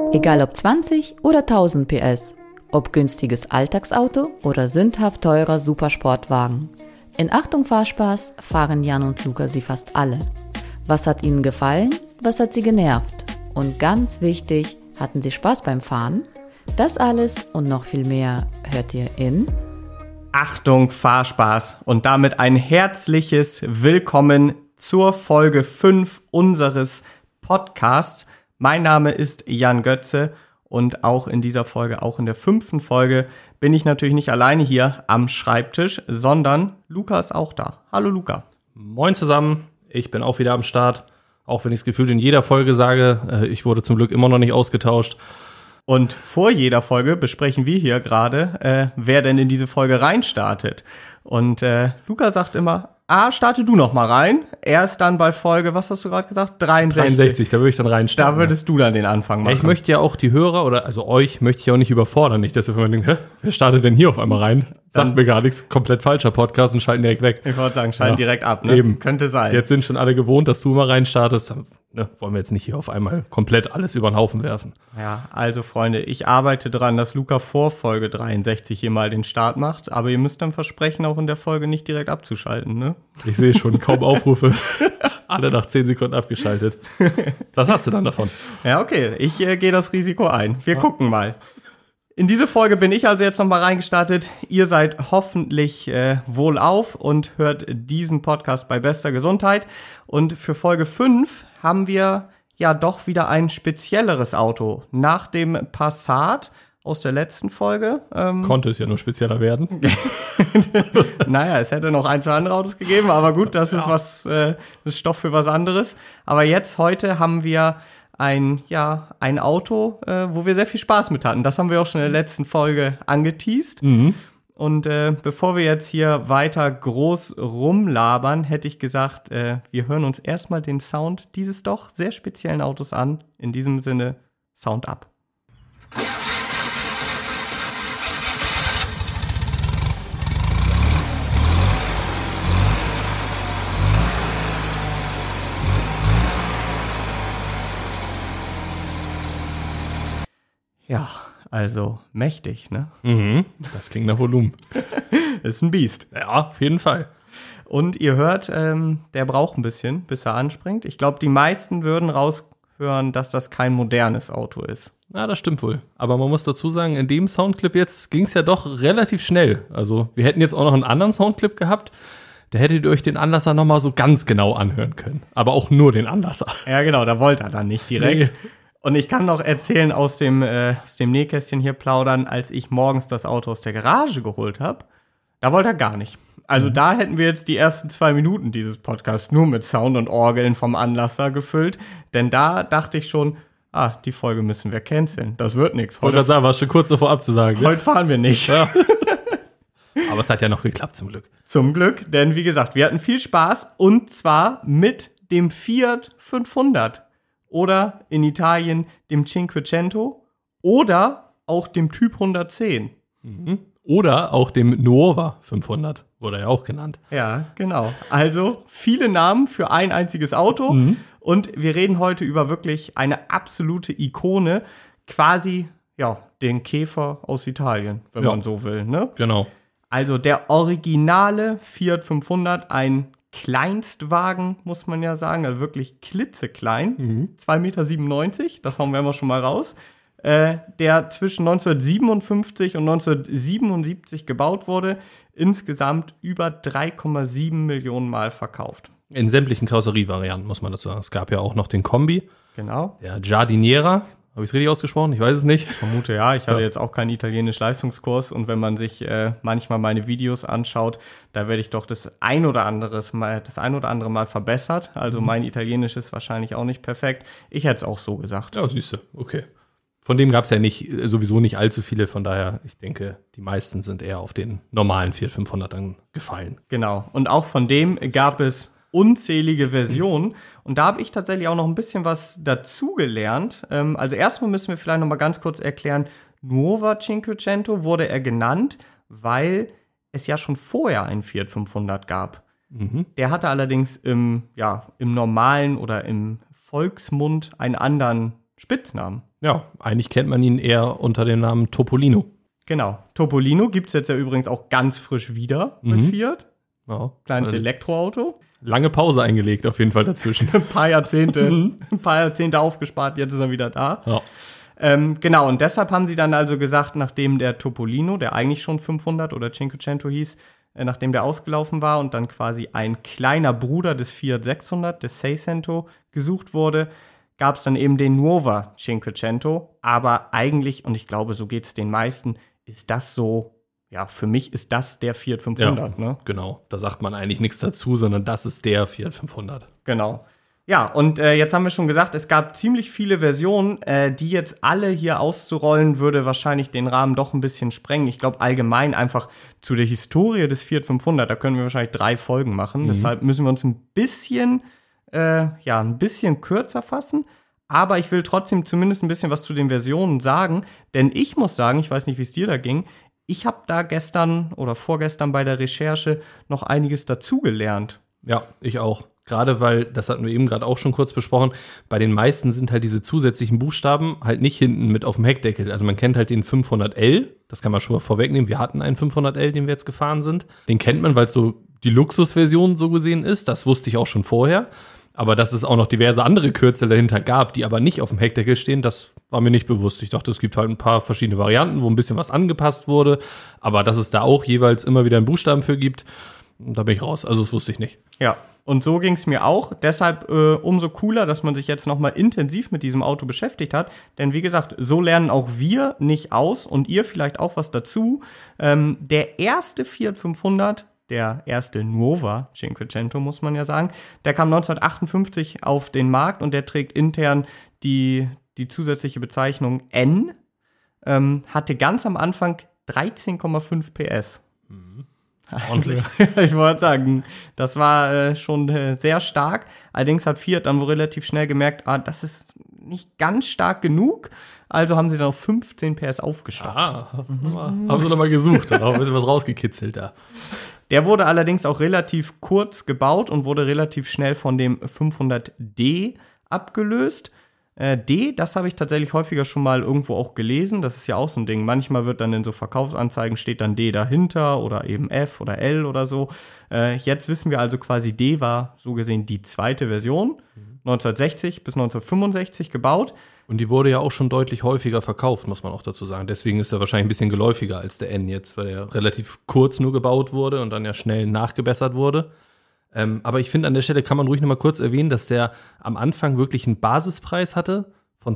Egal ob 20 oder 1000 PS, ob günstiges Alltagsauto oder sündhaft teurer Supersportwagen. In Achtung Fahrspaß fahren Jan und Luca sie fast alle. Was hat ihnen gefallen? Was hat sie genervt? Und ganz wichtig, hatten sie Spaß beim Fahren? Das alles und noch viel mehr hört ihr in Achtung Fahrspaß und damit ein herzliches Willkommen zur Folge 5 unseres Podcasts. Mein Name ist Jan Götze und auch in dieser Folge, auch in der 5. Folge, bin ich natürlich nicht alleine hier am Schreibtisch, sondern Luca ist auch da. Hallo Luca. Moin zusammen, ich bin auch wieder am Start, auch wenn ich es gefühlt in jeder Folge sage, ich wurde zum Glück immer noch nicht ausgetauscht. Und vor jeder Folge besprechen wir hier gerade, wer denn in diese Folge reinstartet. Und Luca sagt immer, starte du noch mal rein. Er ist dann bei Folge, was hast du gerade gesagt? 63. Da würde ich dann reinstarten. Da würdest du dann den Anfang machen. Ja, ich möchte ja auch die Hörer oder also euch möchte ich auch nicht überfordern. Nicht, dass ihr von mir denkt, wer startet denn hier auf einmal rein? Sagt mir gar nichts, komplett falscher Podcast und schalten direkt weg. Ich wollte sagen, schalten direkt ab, ne? Eben. Könnte sein. Jetzt sind schon alle gewohnt, dass du mal reinstartest. Ne, wollen wir jetzt nicht hier auf einmal komplett alles über den Haufen werfen. Ja, also Freunde, ich arbeite dran, dass Luca vor Folge 63 hier mal den Start macht, aber ihr müsst dann versprechen, auch in der Folge nicht direkt abzuschalten, ne? Ich sehe schon, kaum Aufrufe, alle nach 10 Sekunden abgeschaltet. Was hast du dann davon? Ja, okay, ich gehe das Risiko ein. Wir gucken mal. In diese Folge bin ich also jetzt nochmal reingestartet. Ihr seid hoffentlich wohlauf und hört diesen Podcast bei bester Gesundheit. Und für Folge 5 haben wir ja doch wieder ein spezielleres Auto. Nach dem Passat aus der letzten Folge. Konnte es ja nur spezieller werden. Naja, es hätte noch ein, zwei andere Autos gegeben, aber gut, das ist das ist Stoff für was anderes. Aber heute haben wir ein Auto, wo wir sehr viel Spaß mit hatten. Das haben wir auch schon in der letzten Folge angeteast. Mhm. Und bevor wir jetzt hier weiter groß rumlabern, hätte ich gesagt, wir hören uns erstmal den Sound dieses doch sehr speziellen Autos an. In diesem Sinne, Sound ab. Ja, also mächtig, ne? Mhm, das klingt nach Volumen. Ist ein Biest. Ja, auf jeden Fall. Und ihr hört, der braucht ein bisschen, bis er anspringt. Ich glaube, die meisten würden raushören, dass das kein modernes Auto ist. Ja, das stimmt wohl. Aber man muss dazu sagen, in dem Soundclip jetzt ging es ja doch relativ schnell. Also wir hätten jetzt auch noch einen anderen Soundclip gehabt. Da hättet ihr euch den Anlasser nochmal so ganz genau anhören können. Aber auch nur den Anlasser. Ja, genau, da wollte er dann nicht direkt. Nee. Und ich kann noch erzählen, aus dem Nähkästchen hier plaudern, als ich morgens das Auto aus der Garage geholt habe, da wollte er gar nicht. Also da hätten wir jetzt die ersten 2 Minuten dieses Podcasts nur mit Sound und Orgeln vom Anlasser gefüllt. Denn da dachte ich schon, die Folge müssen wir canceln. Das wird nichts. Wollte gerade sagen, war schon kurz davor abzusagen. Heute fahren wir nicht. Ja. Aber es hat ja noch geklappt, zum Glück. Zum Glück, denn wie gesagt, wir hatten viel Spaß und zwar mit dem Fiat 500. Oder in Italien dem Cinquecento oder auch dem Typ 110. Mhm. Oder auch dem Nuova 500, wurde ja auch genannt. Ja, genau. Also viele Namen für ein einziges Auto. Mhm. Und wir reden heute über wirklich eine absolute Ikone, quasi den Käfer aus Italien, wenn man so will. Ne? Genau. Also der originale Fiat 500, ein Kleinstwagen, muss man ja sagen, also wirklich klitzeklein, 2,97 Meter, das hauen wir mal schon mal raus, der zwischen 1957 und 1977 gebaut wurde, insgesamt über 3,7 Millionen Mal verkauft. In sämtlichen Karosserievarianten, muss man dazu sagen. Es gab ja auch noch den Kombi, genau. Der Giardiniera. Habe ich es richtig ausgesprochen? Ich weiß es nicht. Ich vermute ja. Ich hatte jetzt auch keinen italienischen Leistungskurs. Und wenn man sich manchmal meine Videos anschaut, da werde ich doch das ein oder andere Mal verbessert. Also mein Italienisch ist wahrscheinlich auch nicht perfekt. Ich hätte es auch so gesagt. Ja, siehst du. Okay. Von dem gab es ja sowieso nicht allzu viele. Von daher, ich denke, die meisten sind eher auf den normalen Fiat 500 dann gefallen. Genau. Und auch von dem gab es unzählige Versionen. Und da habe ich tatsächlich auch noch ein bisschen was dazugelernt. Also erstmal müssen wir vielleicht noch mal ganz kurz erklären, Nuova Cinquecento wurde er genannt, weil es ja schon vorher einen Fiat 500 gab. Mhm. Der hatte allerdings im normalen oder im Volksmund einen anderen Spitznamen. Ja, eigentlich kennt man ihn eher unter dem Namen Topolino. Genau. Topolino gibt es jetzt ja übrigens auch ganz frisch wieder bei Fiat. Ja. Kleines Elektroauto. Lange Pause eingelegt auf jeden Fall dazwischen. Ein paar Jahrzehnte aufgespart, jetzt ist er wieder da. Ja. Genau, und deshalb haben sie dann also gesagt, nachdem der Topolino, der eigentlich schon 500 oder Cinquecento hieß, nachdem der ausgelaufen war und dann quasi ein kleiner Bruder des Fiat 600, des Seicento, gesucht wurde, gab es dann eben den Nuova Cinquecento. Aber eigentlich, und ich glaube, so geht es den meisten, ist das so, ja, für mich ist das der Fiat 500. Ja, ne? Genau, da sagt man eigentlich nichts dazu, sondern das ist der Fiat 500. Genau. Ja, und jetzt haben wir schon gesagt, es gab ziemlich viele Versionen, die jetzt alle hier auszurollen, würde wahrscheinlich den Rahmen doch ein bisschen sprengen. Ich glaube allgemein einfach zu der Historie des Fiat 500, da können wir wahrscheinlich 3 Folgen machen. Deshalb müssen wir uns ein bisschen kürzer fassen. Aber ich will trotzdem zumindest ein bisschen was zu den Versionen sagen, denn ich muss sagen, ich weiß nicht, wie es dir da ging, ich habe da gestern oder vorgestern bei der Recherche noch einiges dazugelernt. Ja, ich auch. Gerade weil, das hatten wir eben gerade auch schon kurz besprochen, bei den meisten sind halt diese zusätzlichen Buchstaben halt nicht hinten mit auf dem Heckdeckel. Also man kennt halt den 500L, das kann man schon mal vorwegnehmen. Wir hatten einen 500L, den wir jetzt gefahren sind. Den kennt man, weil es so die Luxusversion so gesehen ist. Das wusste ich auch schon vorher. Aber dass es auch noch diverse andere Kürzel dahinter gab, die aber nicht auf dem Heckdeckel stehen, das war mir nicht bewusst. Ich dachte, es gibt halt ein paar verschiedene Varianten, wo ein bisschen was angepasst wurde. Aber dass es da auch jeweils immer wieder einen Buchstaben für gibt, da bin ich raus. Also das wusste ich nicht. Ja, und so ging es mir auch. Deshalb umso cooler, dass man sich jetzt nochmal intensiv mit diesem Auto beschäftigt hat. Denn wie gesagt, so lernen auch wir nicht aus und ihr vielleicht auch was dazu. Der erste Fiat 500, der erste Nuova Cinquecento, muss man ja sagen, der kam 1958 auf den Markt und der trägt intern die zusätzliche Bezeichnung N. Hatte ganz am Anfang 13,5 PS. Ordentlich. Ich wollte sagen, das war schon sehr stark. Allerdings hat Fiat dann wohl relativ schnell gemerkt, das ist nicht ganz stark genug. Also haben sie dann auf 15 PS aufgestockt. Haben sie nochmal gesucht, dann auch ein bisschen was rausgekitzelt da. Der wurde allerdings auch relativ kurz gebaut und wurde relativ schnell von dem 500D abgelöst. D, das habe ich tatsächlich häufiger schon mal irgendwo auch gelesen. Das ist ja auch so ein Ding. Manchmal wird dann in so Verkaufsanzeigen steht dann D dahinter oder eben F oder L oder so. Jetzt wissen wir also quasi, D war so gesehen die zweite Version. 1960 bis 1965 gebaut. Und die wurde ja auch schon deutlich häufiger verkauft, muss man auch dazu sagen. Deswegen ist er wahrscheinlich ein bisschen geläufiger als der N jetzt, weil er relativ kurz nur gebaut wurde und dann ja schnell nachgebessert wurde. Aber ich finde, an der Stelle kann man ruhig noch mal kurz erwähnen, dass der am Anfang wirklich einen Basispreis hatte von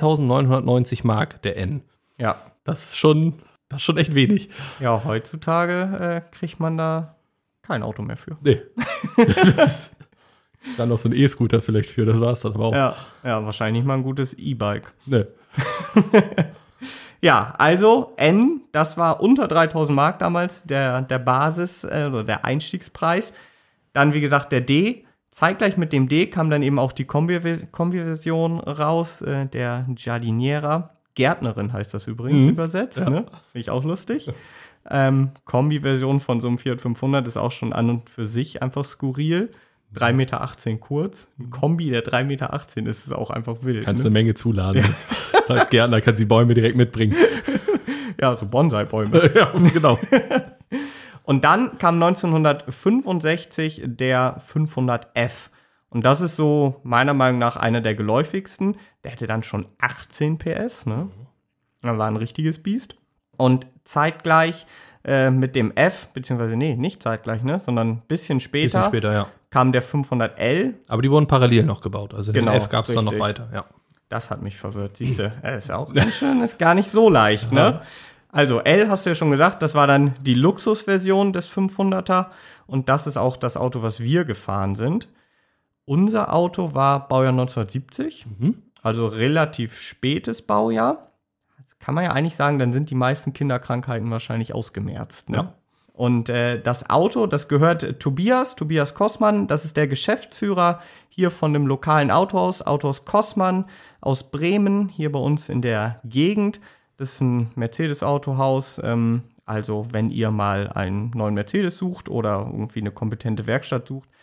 2.990 Mark, der N. Ja. Das ist schon echt wenig. Ja, heutzutage kriegt man da kein Auto mehr für. Nee. Dann noch so ein E-Scooter vielleicht für, das war's dann aber auch. Ja, wahrscheinlich nicht mal ein gutes E-Bike. Nee. Ja, also N, das war unter 3.000 Mark damals, der Basis- oder der Einstiegspreis. Dann, wie gesagt, der D. Zeitgleich mit dem D kam dann eben auch die Kombi-Version raus, der Giardiniera. Gärtnerin heißt das übrigens übersetzt, ja. Ne? Finde ich auch lustig. Kombi-Version von so einem Fiat 500 ist auch schon an und für sich einfach skurril. 3,18 Meter kurz. Ein Kombi, der 3,18 Meter ist auch einfach wild. Kannst eine Menge zuladen. Ja. Als Gärtner kannst du die Bäume direkt mitbringen. Ja, so Bonsai-Bäume. Ja, genau. Und dann kam 1965 der 500F. Und das ist so meiner Meinung nach einer der geläufigsten. Der hatte dann schon 18 PS, ne? Das war ein richtiges Biest. Und zeitgleich mit dem F, beziehungsweise nicht zeitgleich, ne? Sondern ein bisschen später, ja. kam der 500L. Aber die wurden parallel noch gebaut. Also den Genau, F gab es dann noch weiter, ja. Das hat mich verwirrt, siehst du. Ist ja auch ganz schön, ist gar nicht so leicht, ne? Also L hast du ja schon gesagt, das war dann die Luxusversion des 500er und das ist auch das Auto, was wir gefahren sind. Unser Auto war Baujahr 1970, also relativ spätes Baujahr. Das kann man ja eigentlich sagen, dann sind die meisten Kinderkrankheiten wahrscheinlich ausgemerzt. Ne? Ja. Und das Auto, das gehört Tobias Kossmann, das ist der Geschäftsführer hier von dem lokalen Autohaus Kossmann aus Bremen, hier bei uns in der Gegend. Das ist ein Mercedes-Autohaus, also wenn ihr mal einen neuen Mercedes sucht oder irgendwie eine kompetente Werkstatt sucht,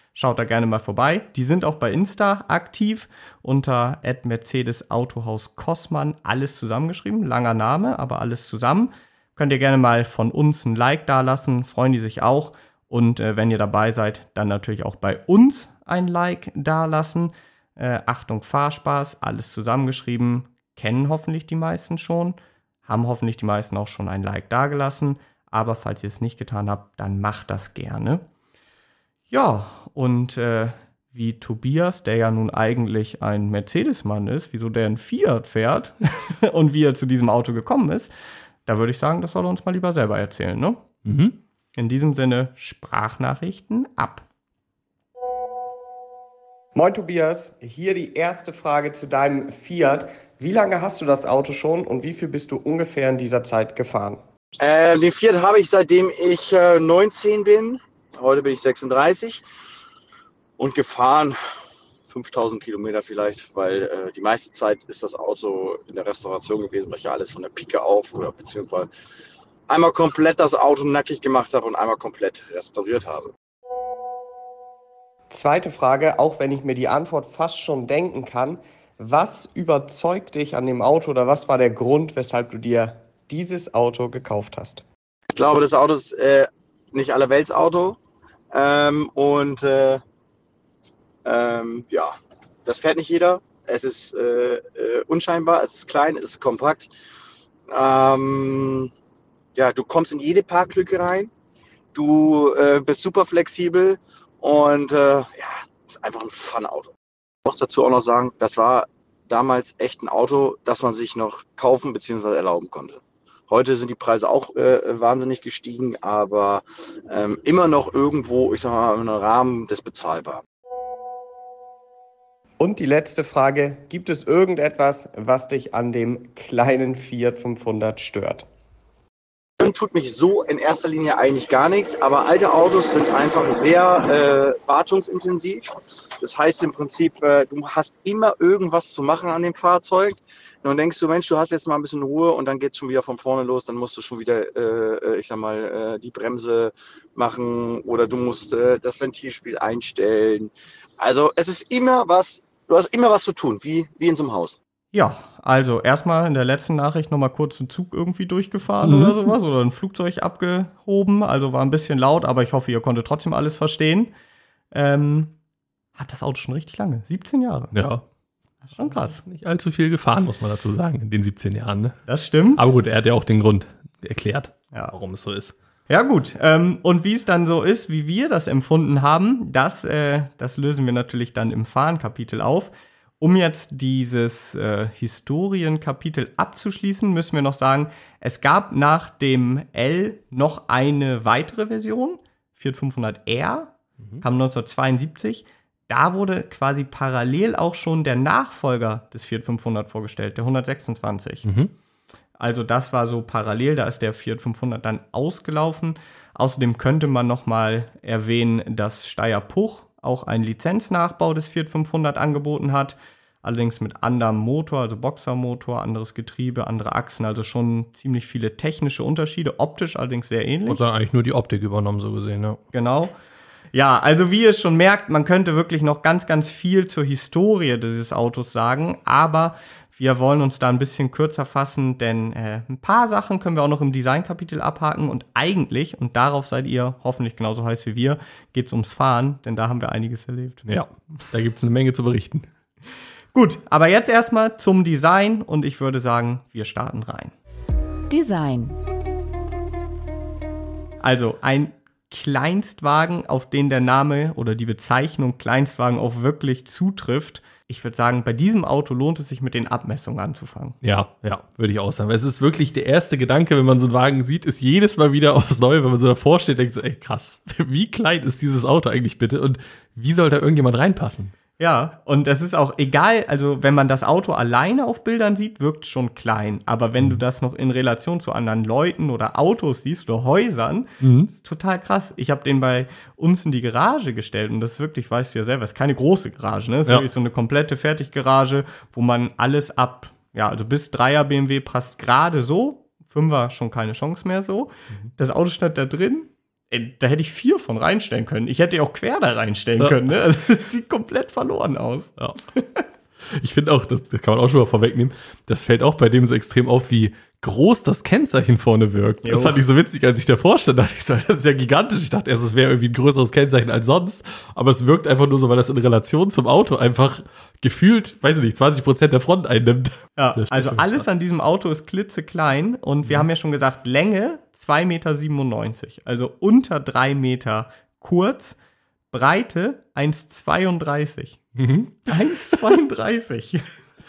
Schaut da gerne mal vorbei. Die sind auch bei Insta aktiv unter @Mercedes-Autohaus Kossmann. Alles zusammengeschrieben, langer Name, aber alles zusammen. Könnt ihr gerne mal von uns ein Like dalassen, freuen die sich auch. Und wenn ihr dabei seid, dann natürlich auch bei uns ein Like dalassen. Achtung, Fahrspaß, alles zusammengeschrieben. Kennen hoffentlich die meisten schon. Haben hoffentlich die meisten auch schon ein Like dagelassen. Aber falls ihr es nicht getan habt, dann macht das gerne. Ja, und wie Tobias, der ja nun eigentlich ein Mercedes-Mann ist, wieso der ein Fiat fährt und wie er zu diesem Auto gekommen ist, da würde ich sagen, das soll er uns mal lieber selber erzählen, ne? Mhm. In diesem Sinne, Sprachnachrichten ab. Moin Tobias, hier die erste Frage zu deinem Fiat. Wie lange hast du das Auto schon und wie viel bist du ungefähr in dieser Zeit gefahren? Den Fiat habe ich seitdem ich 19 bin. Heute bin ich 36 und gefahren 5000 Kilometer vielleicht, weil die meiste Zeit ist das Auto in der Restauration gewesen, weil ich ja alles von der Pike auf oder beziehungsweise einmal komplett das Auto nackig gemacht habe und einmal komplett restauriert habe. Zweite Frage, auch wenn ich mir die Antwort fast schon denken kann. Was überzeugt dich an dem Auto oder was war der Grund, weshalb du dir dieses Auto gekauft hast? Ich glaube, das Auto ist nicht allerwelts Auto ja, das fährt nicht jeder. Es ist unscheinbar, es ist klein, es ist kompakt. Ja, du kommst in jede Parklücke rein. Du bist super flexibel und ja, ist einfach ein Fun-Auto. Ich muss dazu auch noch sagen, das war damals echt ein Auto, das man sich noch kaufen bzw. erlauben konnte. Heute sind die Preise auch wahnsinnig gestiegen, aber immer noch irgendwo, ich sag mal, im Rahmen des Bezahlbaren. Und die letzte Frage, gibt es irgendetwas, was dich an dem kleinen Fiat 500 stört? Tut mich so in erster Linie eigentlich gar nichts, aber alte Autos sind einfach sehr wartungsintensiv. Das heißt im Prinzip, du hast immer irgendwas zu machen an dem Fahrzeug. Und dann denkst du, Mensch, du hast jetzt mal ein bisschen Ruhe und dann geht's schon wieder von vorne los. Dann musst du schon wieder, die Bremse machen oder du musst das Ventilspiel einstellen. Also es ist immer was, du hast immer was zu tun, wie in so einem Haus. Ja, also erstmal in der letzten Nachricht nochmal kurz einen Zug irgendwie durchgefahren oder sowas oder ein Flugzeug abgehoben. Also war ein bisschen laut, aber ich hoffe, ihr konntet trotzdem alles verstehen. Hat das Auto schon richtig lange, 17 Jahre. Ja. Das ist schon krass. Nicht allzu viel gefahren, muss man dazu sagen, in den 17 Jahren. Ne? Das stimmt. Aber gut, er hat ja auch den Grund erklärt, Ja. warum es so ist. Ja gut, und wie es dann so ist, wie wir das empfunden haben, das lösen wir natürlich dann im Fahren-Kapitel auf. Um jetzt dieses Historienkapitel abzuschließen, müssen wir noch sagen, es gab nach dem L noch eine weitere Version, Fiat 500R, kam 1972. Da wurde quasi parallel auch schon der Nachfolger des Fiat 500 vorgestellt, der 126. Also das war so parallel, da ist der Fiat 500 dann ausgelaufen. Außerdem könnte man noch mal erwähnen, dass Steyr Puch auch einen Lizenznachbau des Fiat 500 angeboten hat. Allerdings mit anderem Motor, also Boxermotor, anderes Getriebe, andere Achsen. Also schon ziemlich viele technische Unterschiede, optisch allerdings sehr ähnlich. Und dann eigentlich nur die Optik übernommen, so gesehen, ja. Genau. Ja, also wie ihr schon merkt, man könnte wirklich noch ganz, ganz viel zur Historie dieses Autos sagen, aber wir wollen uns da ein bisschen kürzer fassen, denn ein paar Sachen können wir auch noch im Designkapitel abhaken und eigentlich, und darauf seid ihr hoffentlich genauso heiß wie wir, geht es ums Fahren, denn da haben wir einiges erlebt. Ja, da gibt es eine Menge zu berichten. Gut, aber jetzt erstmal zum Design und ich würde sagen, wir starten rein. Design. Also ein Kleinstwagen, auf den der Name oder die Bezeichnung Kleinstwagen auch wirklich zutrifft. Ich würde sagen, bei diesem Auto lohnt es sich, mit den Abmessungen anzufangen. Ja, würde ich auch sagen. Weil es ist wirklich der erste Gedanke, wenn man so einen Wagen sieht, ist jedes Mal wieder aufs Neue, wenn man so davor steht, denkt so, ey krass, wie klein ist dieses Auto eigentlich bitte und wie soll da irgendjemand reinpassen? Ja, und es ist auch egal, also wenn man das Auto alleine auf Bildern sieht, wirkt es schon klein. Aber wenn du das noch in Relation zu anderen Leuten oder Autos siehst oder Häusern, ist total krass. Ich habe den bei uns in die Garage gestellt und das ist wirklich, weißt du ja selber, ist keine große Garage, ne? Das ist wirklich so eine komplette Fertiggarage, wo man alles ab, ja, also bis 3er BMW passt gerade so, 5er schon keine Chance mehr so. Das Auto stand da drin. Da hätte ich 4 von reinstellen können. Ich hätte auch quer da reinstellen können. Ne? Also, das sieht komplett verloren aus. Ja. Ich finde auch, das kann man auch schon mal vorwegnehmen, das fällt auch bei dem so extrem auf, wie groß das Kennzeichen vorne wirkt. Das fand ich so witzig, als ich davor stand, dachte ich so, das ist ja gigantisch. Ich dachte erst, es wäre irgendwie ein größeres Kennzeichen als sonst, aber es wirkt einfach nur so, weil das in Relation zum Auto einfach gefühlt, weiß ich nicht, 20% der Front einnimmt. Ja, also alles an diesem Auto ist klitzeklein und wir haben ja schon gesagt, Länge 2,97 Meter, also unter 3 Meter kurz, Breite 1,32. 1,32.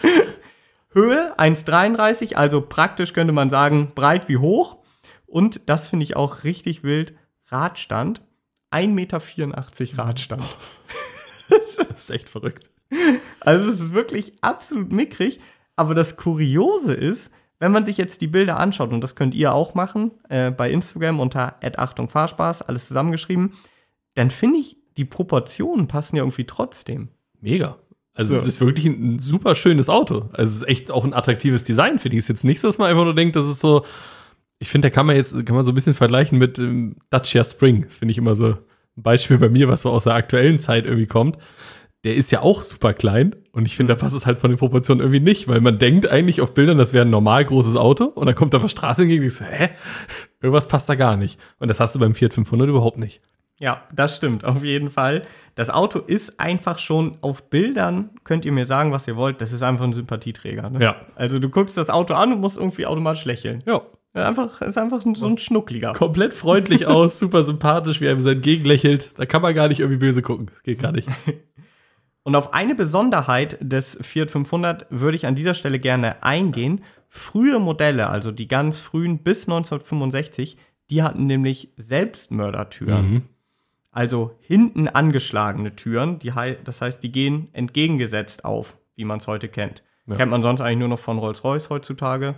Höhe 1,33, also praktisch könnte man sagen, breit wie hoch. Und das finde ich auch richtig wild, Radstand, 1,84 Meter Radstand. Das ist echt verrückt. Also es ist wirklich absolut mickrig. Aber das Kuriose ist, wenn man sich jetzt die Bilder anschaut, und das könnt ihr auch machen, bei Instagram unter @AchtungFahrspaß, alles zusammengeschrieben, dann finde ich, die Proportionen passen ja irgendwie trotzdem. Mega. Also es ist wirklich ein super schönes Auto. Also es ist echt auch ein attraktives Design, finde ich. Es ist jetzt nicht so, dass man einfach nur denkt, das ist so, ich finde, da kann man so ein bisschen vergleichen mit Dacia Spring. Das finde ich immer so ein Beispiel bei mir, was so aus der aktuellen Zeit irgendwie kommt. Der ist ja auch super klein und ich finde, da passt es halt von den Proportionen irgendwie nicht, weil man denkt eigentlich auf Bildern, das wäre ein normal großes Auto und dann kommt da auf Straße entgegen und ich so, irgendwas passt da gar nicht. Und das hast du beim Fiat 500 überhaupt nicht. Ja, das stimmt, auf jeden Fall. Das Auto ist einfach schon auf Bildern, könnt ihr mir sagen, was ihr wollt, das ist einfach ein Sympathieträger. Ne? Ja. Also du guckst das Auto an und musst irgendwie automatisch lächeln. Ja. Ist einfach so ein Schnuckliger. Komplett freundlich aus, super sympathisch, wie er mir entgegenlächelt. Da kann man gar nicht irgendwie böse gucken. Das geht gar nicht. Und auf eine Besonderheit des Fiat 500 würde ich an dieser Stelle gerne eingehen. Frühe Modelle, also die ganz frühen bis 1965, die hatten nämlich Selbstmördertüren. Also hinten angeschlagene Türen, das heißt, die gehen entgegengesetzt auf, wie man es heute kennt. Ja. Kennt man sonst eigentlich nur noch von Rolls-Royce heutzutage.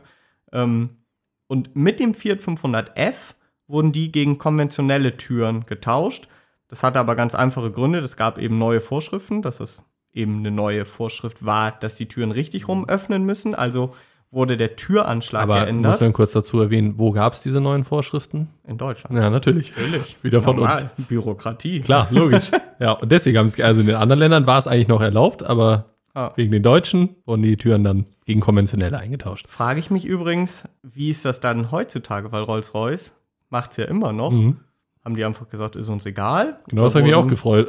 Und mit dem Fiat 500F wurden die gegen konventionelle Türen getauscht. Das hatte aber ganz einfache Gründe. Es gab eben neue Vorschriften, dass es eben eine neue Vorschrift war, dass die Türen richtig rum öffnen müssen. Also wurde der Türanschlag geändert. Aber muss man kurz dazu erwähnen, wo gab es diese neuen Vorschriften? In Deutschland. Ja, natürlich. Wieder von Normal. uns. Bürokratie. Klar, logisch. Ja, und deswegen haben es, also in den anderen Ländern war es eigentlich noch erlaubt, aber wegen den Deutschen wurden die Türen dann gegen konventionelle eingetauscht. Frage ich mich übrigens, wie ist das dann heutzutage? Weil Rolls-Royce macht es ja immer noch. Haben die einfach gesagt, ist uns egal? Genau, das habe ich mich auch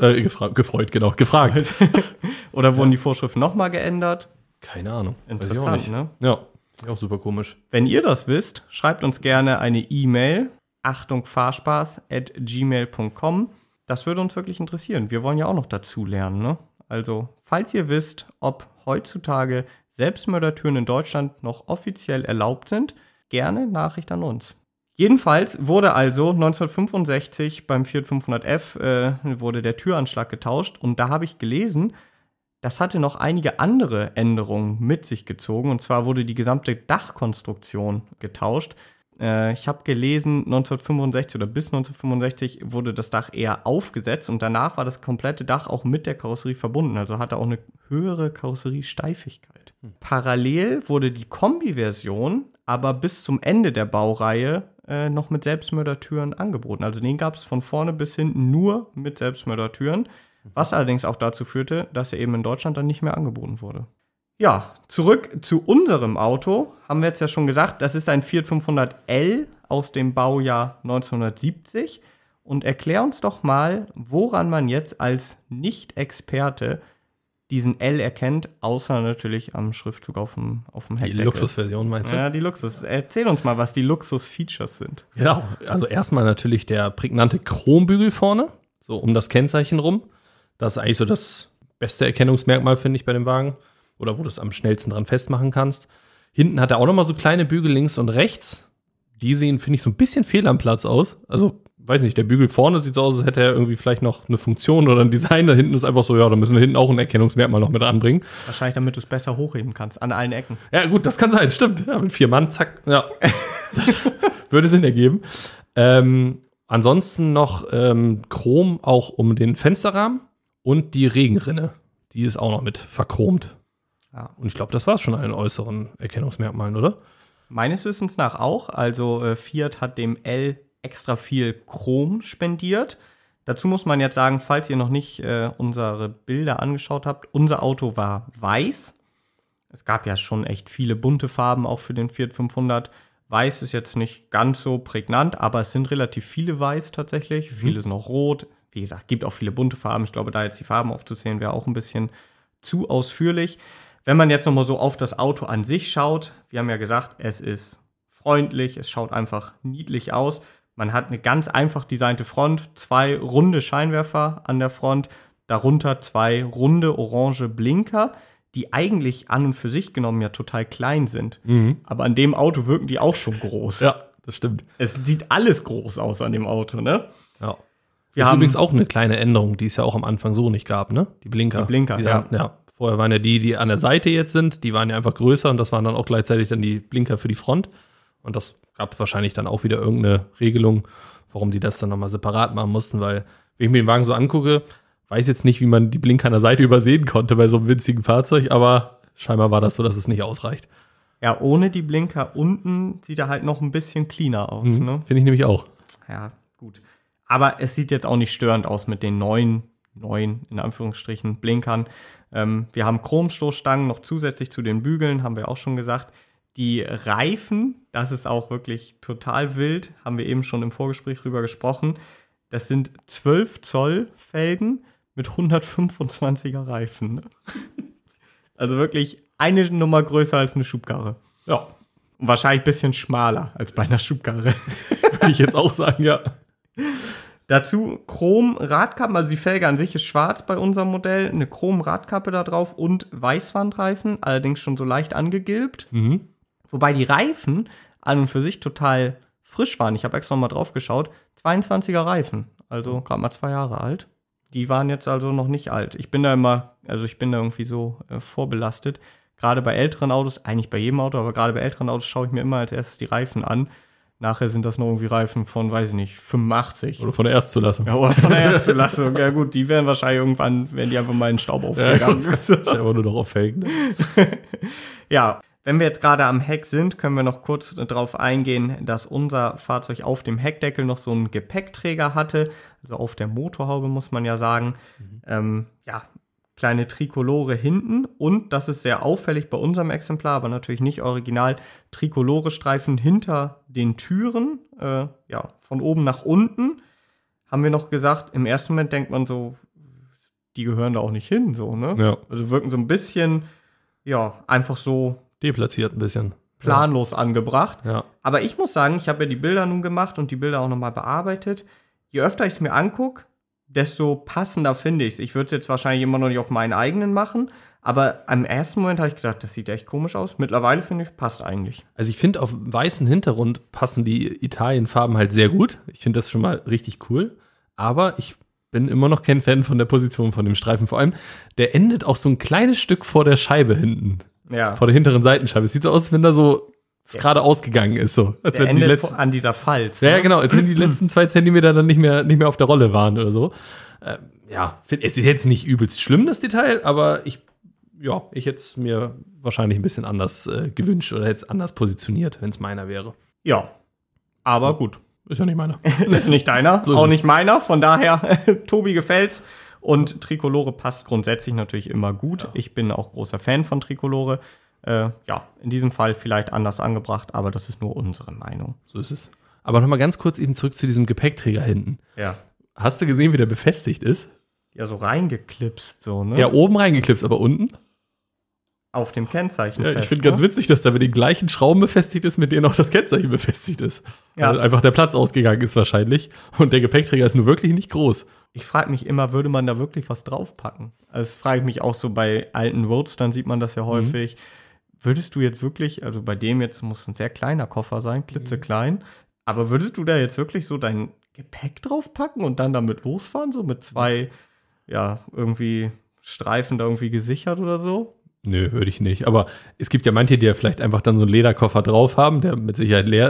gefragt. Oder wurden die Vorschriften nochmal geändert? Keine Ahnung. Interessant, ne? Ja, auch super komisch. Wenn ihr das wisst, schreibt uns gerne eine E-Mail, achtungfahrspaß@gmail.com. Das würde uns wirklich interessieren. Wir wollen ja auch noch dazu lernen, ne? Also, falls ihr wisst, ob heutzutage Selbstmördertüren in Deutschland noch offiziell erlaubt sind, gerne Nachricht an uns. Jedenfalls wurde also 1965 beim Fiat 500F wurde der Türanschlag getauscht und da habe ich gelesen, das hatte noch einige andere Änderungen mit sich gezogen und zwar wurde die gesamte Dachkonstruktion getauscht. Ich habe gelesen, 1965 oder bis 1965 wurde das Dach eher aufgesetzt und danach war das komplette Dach auch mit der Karosserie verbunden, also hatte auch eine höhere Karosseriesteifigkeit. Parallel wurde die Kombi-Version aber bis zum Ende der Baureihe noch mit Selbstmördertüren angeboten. Also den gab es von vorne bis hinten nur mit Selbstmördertüren, was allerdings auch dazu führte, dass er eben in Deutschland dann nicht mehr angeboten wurde. Ja, zurück zu unserem Auto, haben wir jetzt ja schon gesagt, das ist ein Fiat 500L aus dem Baujahr 1970 und erklär uns doch mal, woran man jetzt als Nicht-Experte diesen L erkennt, außer natürlich am Schriftzug auf dem Heckdeckel. Die Luxusversion meinst du? Ja, die Luxus. Erzähl uns mal, was die Luxus-Features sind. Genau, also erstmal natürlich der prägnante Chrombügel vorne, so um das Kennzeichen rum. Das ist eigentlich so das beste Erkennungsmerkmal, finde ich, bei dem Wagen. Oder wo du es am schnellsten dran festmachen kannst. Hinten hat er auch nochmal so kleine Bügel links und rechts. Die sehen, finde ich, so ein bisschen fehl am Platz aus. Also, weiß nicht, der Bügel vorne sieht so aus, als hätte er irgendwie vielleicht noch eine Funktion oder ein Design. Da hinten ist einfach so, ja, da müssen wir hinten auch ein Erkennungsmerkmal noch mit anbringen. Wahrscheinlich, damit du es besser hochheben kannst, an allen Ecken. Ja, gut, das kann sein, stimmt. Ja, mit 4 Mann, zack, ja. Das würde Sinn ergeben. Ansonsten noch Chrom auch um den Fensterrahmen und die Regenrinne. Die ist auch noch mit verchromt. Ja. Und ich glaube, das war es schon an den äußeren Erkennungsmerkmalen, oder? Meines Wissens nach auch. Also Fiat hat dem L extra viel Chrom spendiert. Dazu muss man jetzt sagen, falls ihr noch nicht unsere Bilder angeschaut habt, unser Auto war weiß. Es gab ja schon echt viele bunte Farben auch für den Fiat 500. Weiß ist jetzt nicht ganz so prägnant, aber es sind relativ viele weiß tatsächlich. Viele sind auch rot. Wie gesagt, gibt auch viele bunte Farben. Ich glaube, da jetzt die Farben aufzuzählen, wäre auch ein bisschen zu ausführlich. Wenn man jetzt nochmal so auf das Auto an sich schaut, wir haben ja gesagt, es ist freundlich, es schaut einfach niedlich aus. Man hat eine ganz einfach designte Front, 2 runde Scheinwerfer an der Front, darunter 2 runde orange Blinker, die eigentlich an und für sich genommen ja total klein sind. Aber an dem Auto wirken die auch schon groß. Ja, das stimmt. Es sieht alles groß aus an dem Auto, ne? Ja. Wir Das ist haben übrigens auch eine kleine Änderung, die es ja auch am Anfang so nicht gab, ne? Die Blinker. Die Blinker, ja. Vorher waren ja die an der Seite jetzt sind, die waren ja einfach größer und das waren dann auch gleichzeitig dann die Blinker für die Front. Und das gab wahrscheinlich dann auch wieder irgendeine Regelung, warum die das dann nochmal separat machen mussten, weil, wenn ich mir den Wagen so angucke, weiß jetzt nicht, wie man die Blinker an der Seite übersehen konnte bei so einem winzigen Fahrzeug, aber scheinbar war das so, dass es nicht ausreicht. ja, ohne die Blinker unten sieht er halt noch ein bisschen cleaner aus, ne? Finde ich nämlich auch. Ja, gut. Aber es sieht jetzt auch nicht störend aus mit den neuen, in Anführungsstrichen, Blinkern. Wir haben Chromstoßstangen noch zusätzlich zu den Bügeln, haben wir auch schon gesagt. Die Reifen, das ist auch wirklich total wild, haben wir eben schon im Vorgespräch drüber gesprochen. Das sind 12 Zoll Felgen mit 125er Reifen. Ne? Also wirklich eine Nummer größer als eine Schubkarre. Ja, Und wahrscheinlich ein bisschen schmaler als bei einer Schubkarre. würde ich jetzt auch sagen, ja. Dazu Chrom-Radkappen, also die Felge an sich ist schwarz bei unserem Modell, eine Chrom-Radkappe da drauf und Weißwandreifen, allerdings schon so leicht angegilbt. Wobei die Reifen an und für sich total frisch waren. Ich habe extra mal drauf geschaut. 22er Reifen, also gerade mal 2 Jahre alt. Die waren jetzt also noch nicht alt. Ich bin da irgendwie so vorbelastet. Gerade bei älteren Autos, eigentlich bei jedem Auto, aber gerade bei älteren Autos schaue ich mir immer als erstes die Reifen an. Nachher sind das noch irgendwie Reifen von, weiß ich nicht, 85. Oder von der Erstzulassung. Ja, oder von der Erstzulassung. Ja gut, die werden wahrscheinlich irgendwann, werden die einfach mal in den Staub aufgegangen. Ich aber nur noch auf Felgen. Ne? Ja, wenn wir jetzt gerade am Heck sind, können wir noch kurz darauf eingehen, dass unser Fahrzeug auf dem Heckdeckel noch so einen Gepäckträger hatte. Also auf der Motorhaube, muss man ja sagen. Kleine Trikolore hinten und, das ist sehr auffällig bei unserem Exemplar, aber natürlich nicht original, Trikolore-Streifen hinter den Türen, von oben nach unten. Haben wir noch gesagt, im ersten Moment denkt man so, die gehören da auch nicht hin, so, ne? Ja. Also wirken so ein bisschen, einfach so Deplatziert ein bisschen. planlos angebracht. Ja. Aber ich muss sagen, ich habe ja die Bilder nun gemacht und die Bilder auch nochmal bearbeitet. Je öfter ich es mir angucke, desto passender finde ich es. Ich würde es jetzt wahrscheinlich immer noch nicht auf meinen eigenen machen, aber am ersten Moment habe ich gedacht, das sieht echt komisch aus. Mittlerweile finde ich, passt eigentlich. Also ich finde, auf weißen Hintergrund passen die Italienfarben halt sehr gut. Ich finde das schon mal richtig cool. Aber ich bin immer noch kein Fan von der Position von dem Streifen. Vor allem, der endet auch so ein kleines Stück vor der Scheibe hinten. Ja. Vor der hinteren Seitenscheibe. Es sieht so aus, als wenn da so gerade ausgegangen ist. So. Als Der wenn die endet letzten, an dieser Falz. ja, ne? genau. Als wenn die letzten 2 Zentimeter dann nicht mehr auf der Rolle waren oder so. Es ist jetzt nicht übelst schlimm, das Detail, aber ich hätte es mir wahrscheinlich ein bisschen anders gewünscht oder hätte es anders positioniert, wenn es meiner wäre. Ja, aber gut. Ist ja nicht meiner. Ist nicht deiner, So ist auch es. nicht meiner. Von daher, Tobi gefällt's. Und Trikolore passt grundsätzlich natürlich immer gut. Ja. Ich bin auch großer Fan von Trikolore. In diesem Fall vielleicht anders angebracht, aber das ist nur unsere Meinung. So ist es. Aber nochmal ganz kurz eben zurück zu diesem Gepäckträger hinten. Ja. Hast du gesehen, wie der befestigt ist? Ja, so reingeklipst, so, ne? Ja, oben reingeklipst, aber unten? Auf dem Kennzeichen Ja, fest. ich finde ganz witzig, dass da mit den gleichen Schrauben befestigt ist, mit denen auch das Kennzeichen befestigt ist. Ja. Also einfach der Platz ausgegangen ist wahrscheinlich. Und der Gepäckträger ist nur wirklich nicht groß. Ich frage mich immer, würde man da wirklich was draufpacken? Also das frage ich mich auch so bei alten Roadstern, sieht man das ja häufig. Würdest du jetzt wirklich, also bei dem jetzt muss ein sehr kleiner Koffer sein, klitzeklein, aber würdest du da jetzt wirklich so dein Gepäck draufpacken und dann damit losfahren, so mit 2, irgendwie Streifen da irgendwie gesichert oder so? Nö, würde ich nicht. Aber es gibt ja manche, die ja vielleicht einfach dann so einen Lederkoffer drauf haben, der mit Sicherheit leer ist,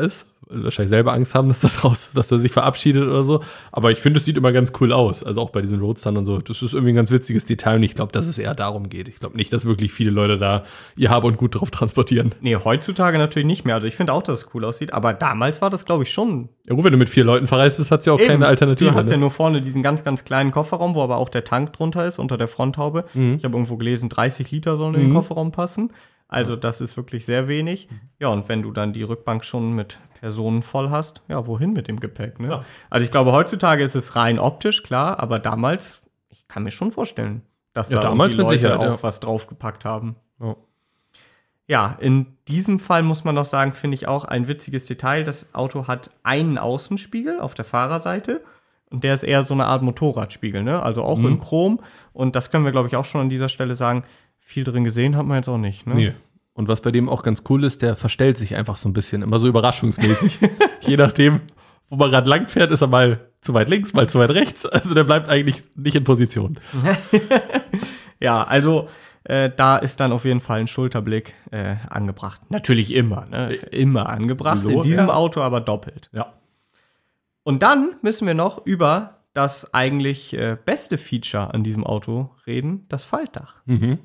wahrscheinlich selber Angst haben, dass er sich verabschiedet oder so. Aber ich finde, es sieht immer ganz cool aus. Also auch bei diesen Roadstern und so. Das ist irgendwie ein ganz witziges Detail und ich glaube, dass es eher darum geht. Ich glaube nicht, dass wirklich viele Leute da ihr Hab und Gut drauf transportieren. Nee, heutzutage natürlich nicht mehr. Also ich finde auch, dass es cool aussieht. Aber damals war das, glaube ich, schon. Ja gut, wenn du mit 4 Leuten verreist bist, hat es ja auch Eben. keine Alternative. Du hast ja ne? nur vorne diesen ganz, ganz kleinen Kofferraum, wo aber auch der Tank drunter ist, unter der Fronthaube. Ich habe irgendwo gelesen, 30 Liter sollen in den Kofferraum passen. Also das ist wirklich sehr wenig. Ja, und wenn du dann die Rückbank schon mit Personen voll hast, ja, wohin mit dem Gepäck? Ne? Ja. Also ich glaube, heutzutage ist es rein optisch, klar, aber damals, ich kann mir schon vorstellen, dass Ja, da damals irgendwie mit Leute Sicherheit, auch was draufgepackt haben. Ja. Ja, in diesem Fall muss man noch sagen, finde ich auch ein witziges Detail. Das Auto hat einen Außenspiegel auf der Fahrerseite und der ist eher so eine Art Motorradspiegel, ne? Also auch in Chrom. Und das können wir, glaube ich, auch schon an dieser Stelle sagen. Viel drin gesehen hat man jetzt auch nicht, ne? Nee. Und was bei dem auch ganz cool ist, der verstellt sich einfach so ein bisschen, immer so überraschungsmäßig. Je nachdem, wo man gerade lang fährt, ist er mal zu weit links, mal zu weit rechts. Also der bleibt eigentlich nicht in Position. Ja, also da ist dann auf jeden Fall ein Schulterblick angebracht. Natürlich immer, ne? Ist immer angebracht. Wieso? In diesem Ja. Auto aber doppelt. Ja. Und dann müssen wir noch über das eigentlich beste Feature an diesem Auto reden, das Faltdach.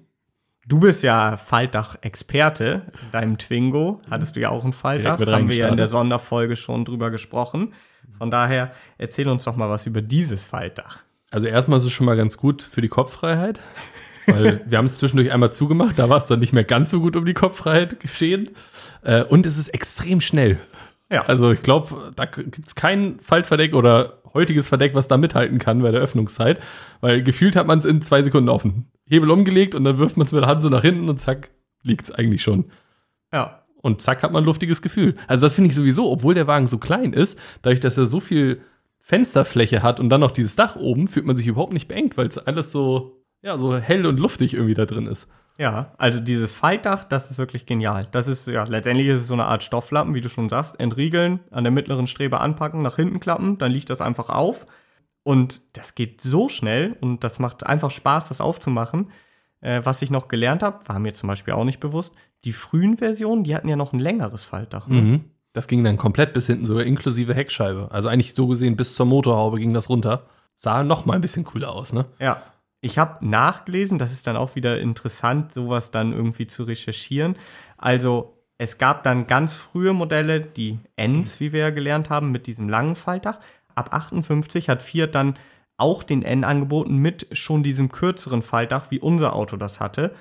Du bist ja Faltdach-Experte. In deinem Twingo hattest du ja auch ein Faltdach. Direkt mit Haben wir ja in der reingestartet. Sonderfolge schon drüber gesprochen. Von daher erzähl uns doch mal was über dieses Faltdach. Also erstmal ist es schon mal ganz gut für die Kopffreiheit, weil wir haben es zwischendurch einmal zugemacht, da war es dann nicht mehr ganz so gut um die Kopffreiheit geschehen. Und es ist extrem schnell. Ja. Also ich glaube, da gibt es kein Faltverdeck oder heutiges Verdeck, was da mithalten kann bei der Öffnungszeit, weil gefühlt hat man es in 2 Sekunden offen. Hebel umgelegt und dann wirft man es mit der Hand so nach hinten und zack, liegt es eigentlich schon. Ja. Und zack, hat man ein luftiges Gefühl. Also das finde ich sowieso, obwohl der Wagen so klein ist, dadurch, dass er so viel Fensterfläche hat und dann noch dieses Dach oben, fühlt man sich überhaupt nicht beengt, weil es alles so hell und luftig irgendwie da drin ist. Ja, also dieses Faltdach, das ist wirklich genial. Das ist, ja, letztendlich ist es so eine Art Stofflappen, wie du schon sagst. Entriegeln, an der mittleren Strebe anpacken, nach hinten klappen, dann liegt das einfach auf. Und das geht so schnell und das macht einfach Spaß, das aufzumachen. Was ich noch gelernt habe, war mir zum Beispiel auch nicht bewusst, die frühen Versionen, die hatten ja noch ein längeres Faltdach. Ne? Das ging dann komplett bis hinten, sogar inklusive Heckscheibe. Also eigentlich so gesehen bis zur Motorhaube ging das runter. Sah noch mal ein bisschen cooler aus, ne? Ja. Ich habe nachgelesen, das ist dann auch wieder interessant, sowas dann irgendwie zu recherchieren. Also es gab dann ganz frühe Modelle, die Ns, wie wir ja gelernt haben, mit diesem langen Faltdach. Ab 58 hat Fiat dann auch den N angeboten mit schon diesem kürzeren Faltdach, wie unser Auto das hatte.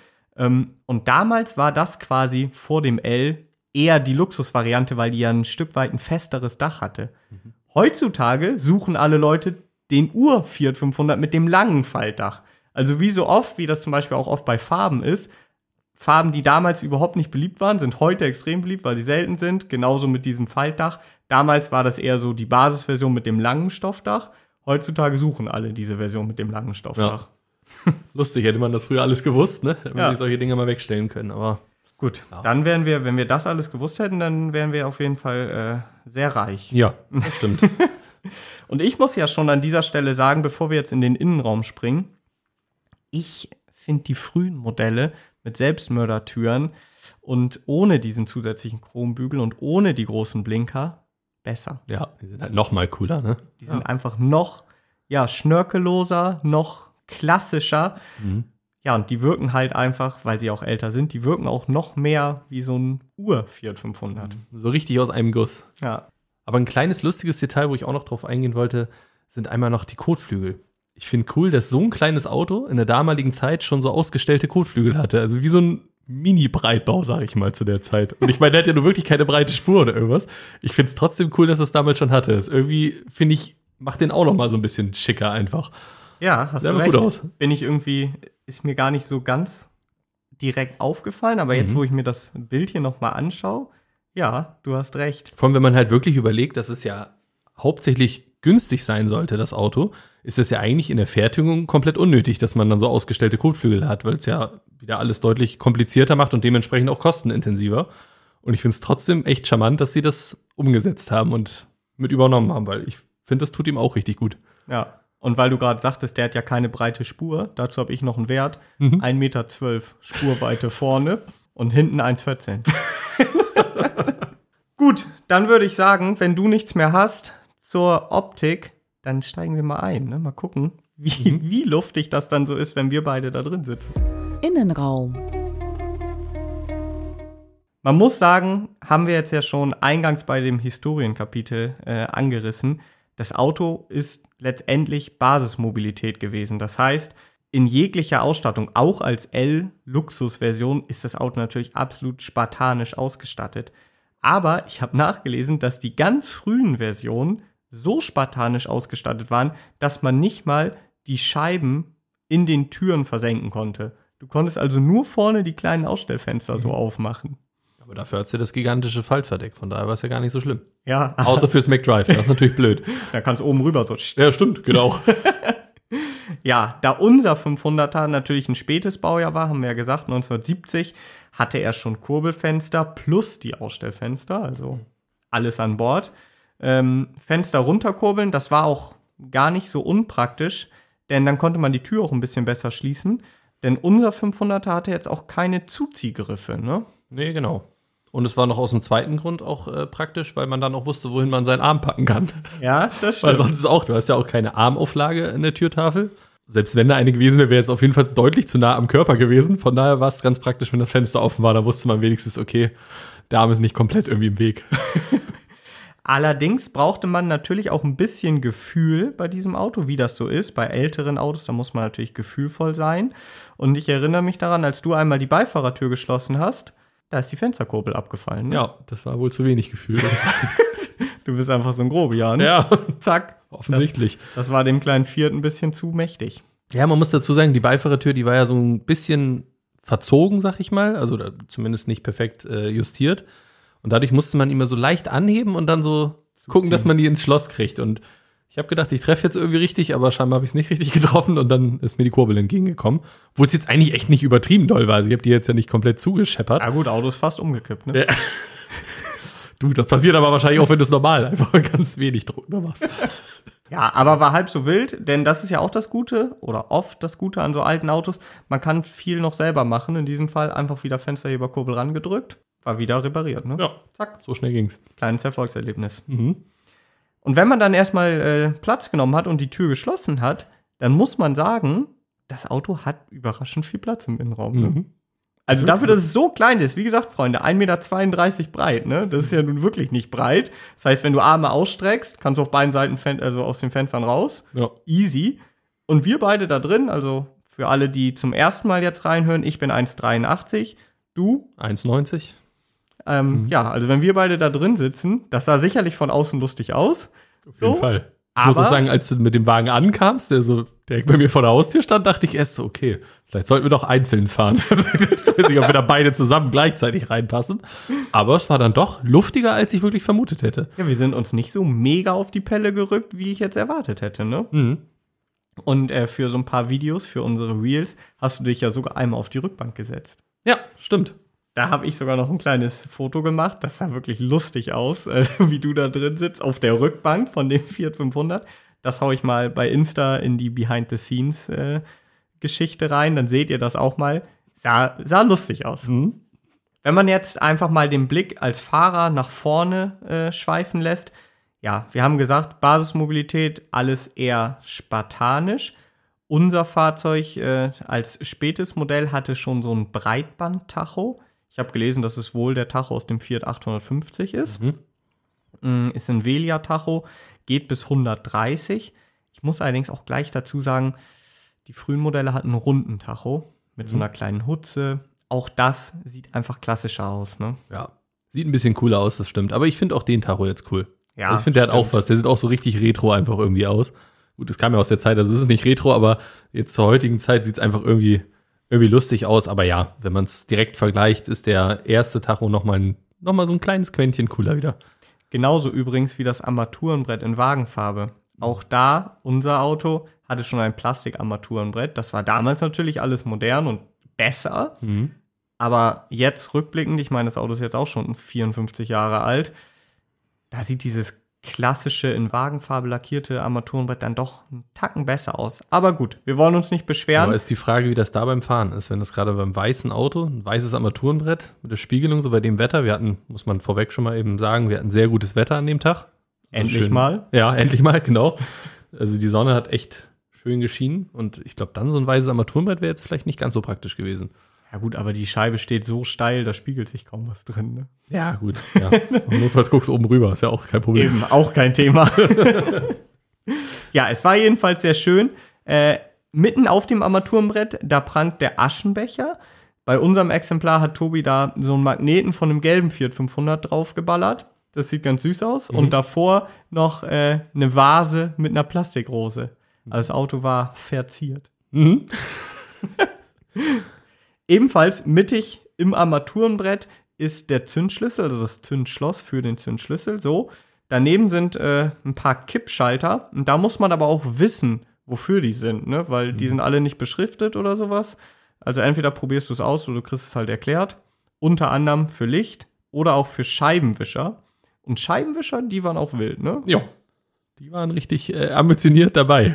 Und damals war das quasi vor dem L eher die Luxusvariante, weil die ja ein Stück weit ein festeres Dach hatte. Heutzutage suchen alle Leute den Ur-Fiat 500 mit dem langen Faltdach. Also wie so oft, wie das zum Beispiel auch oft bei Farben ist, Farben, die damals überhaupt nicht beliebt waren, sind heute extrem beliebt, weil sie selten sind. Genauso mit diesem Faltdach. Damals war das eher so die Basisversion mit dem langen Stoffdach. Heutzutage suchen alle diese Version mit dem langen Stoffdach. Ja. Lustig, hätte man das früher alles gewusst, ne? Hätte man Ja. sich solche Dinge mal wegstellen können, aber Gut, dann wären wir, wenn wir das alles gewusst hätten, dann wären wir auf jeden Fall sehr reich. ja, das stimmt. Und ich muss ja schon an dieser Stelle sagen, bevor wir jetzt in den Innenraum springen, ich finde die frühen Modelle mit Selbstmördertüren und ohne diesen zusätzlichen Chrombügel und ohne die großen Blinker besser. Ja, die sind halt noch mal cooler, ne? Die sind einfach noch schnörkelloser, noch klassischer. Ja, und die wirken halt einfach, weil sie auch älter sind, die wirken auch noch mehr wie so ein Ur-Fiat 500. So richtig aus einem Guss. Ja. Aber ein kleines lustiges Detail, wo ich auch noch drauf eingehen wollte, sind einmal noch die Kotflügel. Ich finde cool, dass so ein kleines Auto in der damaligen Zeit schon so ausgestellte Kotflügel hatte. Also wie so ein Mini-Breitbau, sage ich mal, zu der Zeit. Und ich meine, der hat ja nur wirklich keine breite Spur oder irgendwas. Ich finde es trotzdem cool, dass es damals schon hatte. Das irgendwie, finde ich, macht den auch noch mal so ein bisschen schicker einfach. Ja, hast Sah du aber recht. gut aus. Ist mir gar nicht so ganz direkt aufgefallen, aber jetzt, wo ich mir das Bild hier noch mal anschaue, ja, du hast recht. Vor allem, wenn man halt wirklich überlegt, dass es ja hauptsächlich günstig sein sollte, das Auto, ist es ja eigentlich in der Fertigung komplett unnötig, dass man dann so ausgestellte Kotflügel hat, weil es ja wieder alles deutlich komplizierter macht und dementsprechend auch kostenintensiver. Und ich finde es trotzdem echt charmant, dass sie das umgesetzt haben und mit übernommen haben, weil ich finde, das tut ihm auch richtig gut. Ja. Und weil du gerade sagtest, der hat ja keine breite Spur, dazu habe ich noch einen Wert. 1,12 Meter Spurweite vorne und hinten 1,14. Gut, dann würde ich sagen, wenn du nichts mehr hast zur Optik, dann steigen wir mal ein. Ne? Mal gucken, wie luftig das dann so ist, wenn wir beide da drin sitzen. Innenraum. Man muss sagen, haben wir jetzt ja schon eingangs bei dem Historienkapitel angerissen, das Auto ist letztendlich Basismobilität gewesen. Das heißt, in jeglicher Ausstattung, auch als L-Luxus-Version, ist das Auto natürlich absolut spartanisch ausgestattet. Aber ich habe nachgelesen, dass die ganz frühen Versionen so spartanisch ausgestattet waren, dass man nicht mal die Scheiben in den Türen versenken konnte. Du konntest also nur vorne die kleinen Ausstellfenster so aufmachen. Aber dafür hat es ja das gigantische Faltverdeck, von daher war es ja gar nicht so schlimm. Ja. Außer fürs McDrive, das ist natürlich blöd. Da kannst du oben rüber so. Ja, stimmt, genau. Ja, da unser 500er natürlich ein spätes Baujahr war, haben wir ja gesagt, 1970, hatte er schon Kurbelfenster plus die Ausstellfenster, also alles an Bord. Fenster runterkurbeln, das war auch gar nicht so unpraktisch, denn dann konnte man die Tür auch ein bisschen besser schließen. Denn unser 500er hatte jetzt auch keine Zuziehgriffe, ne? Nee, genau. Und es war noch aus dem zweiten Grund auch praktisch, weil man dann auch wusste, wohin man seinen Arm packen kann. Ja, das Weil stimmt. sonst ist auch, du hast ja auch keine Armauflage in der Türtafel. Selbst wenn da eine gewesen wäre, wäre es auf jeden Fall deutlich zu nah am Körper gewesen. Von daher war es ganz praktisch, wenn das Fenster offen war. Da wusste man wenigstens, okay, der Arm ist nicht komplett irgendwie im Weg. Allerdings brauchte man natürlich auch ein bisschen Gefühl bei diesem Auto, wie das so ist. Bei älteren Autos, da muss man natürlich gefühlvoll sein. Und ich erinnere mich daran, als du einmal die Beifahrertür geschlossen hast, da ist die Fensterkurbel abgefallen. Ne? Ja, das war wohl zu wenig Gefühl. würde ich sagen. Du bist einfach so ein Grobian. Ja, Zack. offensichtlich. Das war dem kleinen Fiat ein bisschen zu mächtig. Ja, man muss dazu sagen, die Beifahrertür, die war ja so ein bisschen verzogen, sag ich mal. Also zumindest nicht perfekt justiert. Und dadurch musste man immer so leicht anheben und dann so gucken, dass man die ins Schloss kriegt. Und ich habe gedacht, ich treffe jetzt irgendwie richtig, aber scheinbar habe ich es nicht richtig getroffen und dann ist mir die Kurbel entgegengekommen. Obwohl es jetzt eigentlich echt nicht übertrieben doll war. Also ich habe die jetzt ja nicht komplett zugescheppert. Ja gut, Auto ist fast umgekippt, ne? Ja. Du, das passiert aber wahrscheinlich auch, wenn du es normal einfach ganz wenig Druck nur machst. Ja, aber war halb so wild, denn das ist ja auch das Gute oder oft das Gute an so alten Autos. Man kann viel noch selber machen. In diesem Fall einfach wieder Fensterheberkurbel rangedrückt, war wieder repariert, ne? Ja, zack, so schnell ging's. Kleines Erfolgserlebnis. Mhm. Und wenn man dann erstmal Platz genommen hat und die Tür geschlossen hat, dann muss man sagen, das Auto hat überraschend viel Platz im Innenraum. Ne? Mhm. Also dafür, dass es so klein ist, wie gesagt, Freunde, 1,32 Meter breit, ne? Das ist ja nun wirklich nicht breit. Das heißt, wenn du Arme ausstreckst, kannst du auf beiden Seiten also aus den Fenstern raus. Ja. Easy. Und wir beide da drin, also für alle, die zum ersten Mal jetzt reinhören, ich bin 1,83, du 1,90. Ja, also wenn wir beide da drin sitzen, das sah sicherlich von außen lustig aus. Auf jeden Fall. Ich muss auch sagen, als du mit dem Wagen ankamst, der so direkt bei mir vor der Haustür stand, dachte ich erst so, okay, vielleicht sollten wir doch einzeln fahren. Ich weiß nicht, ob wir da beide zusammen gleichzeitig reinpassen. Aber es war dann doch luftiger, als ich wirklich vermutet hätte. Ja, wir sind uns nicht so mega auf die Pelle gerückt, wie ich jetzt erwartet hätte, ne? Mhm. Und für so ein paar Videos, für unsere Reels, hast du dich ja sogar einmal auf die Rückbank gesetzt. Ja, stimmt. Da habe ich sogar noch ein kleines Foto gemacht. Das sah wirklich lustig aus, wie du da drin sitzt, auf der Rückbank von dem Fiat 500. Das hau ich mal bei Insta in die Behind-the-Scenes-Geschichte rein. Dann seht ihr das auch mal. Sah lustig aus. Mhm. Wenn man jetzt einfach mal den Blick als Fahrer nach vorne schweifen lässt, ja, wir haben gesagt, Basismobilität, alles eher spartanisch. Unser Fahrzeug als spätes Modell hatte schon so ein Breitband-Tacho. Ich habe gelesen, dass es wohl der Tacho aus dem Fiat 850 ist. Ist ein Velia-Tacho, geht bis 130. Ich muss allerdings auch gleich dazu sagen, die frühen Modelle hatten einen runden Tacho mit so einer kleinen Hutze. Auch das sieht einfach klassischer aus, ne? Ja, sieht ein bisschen cooler aus, das stimmt. Aber ich finde auch den Tacho jetzt cool. Ja, also ich finde, der hat auch stimmt. was. Der sieht auch so richtig retro einfach irgendwie aus. Gut, das kam ja aus der Zeit, also es ist nicht retro, aber jetzt zur heutigen Zeit sieht es einfach irgendwie lustig aus. Aber ja, wenn man es direkt vergleicht, ist der erste Tacho noch mal so ein kleines Quäntchen cooler wieder. Genauso übrigens wie das Armaturenbrett in Wagenfarbe. Auch da, unser Auto hatte schon ein Plastikarmaturenbrett. Das war damals natürlich alles modern und besser. Aber jetzt rückblickend, ich meine, das Auto ist jetzt auch schon 54 Jahre alt, da sieht dieses klassische, in Wagenfarbe lackierte Armaturenbrett dann doch einen Tacken besser aus. Aber gut, wir wollen uns nicht beschweren. Aber ist die Frage, wie das da beim Fahren ist, wenn das gerade beim weißen Auto, ein weißes Armaturenbrett mit der Spiegelung, so bei dem Wetter, wir hatten, muss man vorweg schon mal eben sagen, wir hatten sehr gutes Wetter an dem Tag. Endlich mal. Ja, endlich mal, genau. Also die Sonne hat echt schön geschienen und ich glaube, dann so ein weißes Armaturenbrett wäre jetzt vielleicht nicht ganz so praktisch gewesen. Ja gut, aber die Scheibe steht so steil, da spiegelt sich kaum was drin. Ne? Ja, gut. Ja. Und notfalls guckst du oben rüber, ist ja auch kein Problem. Eben, auch kein Thema. Ja, es war jedenfalls sehr schön. Mitten auf dem Armaturenbrett, da prangt der Aschenbecher. Bei unserem Exemplar hat Tobi da so einen Magneten von einem gelben Fiat 500 draufgeballert. Das sieht ganz süß aus. Und davor noch eine Vase mit einer Plastikrose. Also das Auto war verziert. Mhm. Ebenfalls mittig im Armaturenbrett ist der Zündschlüssel, also das Zündschloss für den Zündschlüssel. So. Daneben sind ein paar Kippschalter. Und da muss man aber auch wissen, wofür die sind, ne? Weil die sind alle nicht beschriftet oder sowas. Also entweder probierst du es aus oder du kriegst es halt erklärt. Unter anderem für Licht oder auch für Scheibenwischer. Und Scheibenwischer, die waren auch wild, ne? Ja, die waren richtig ambitioniert dabei.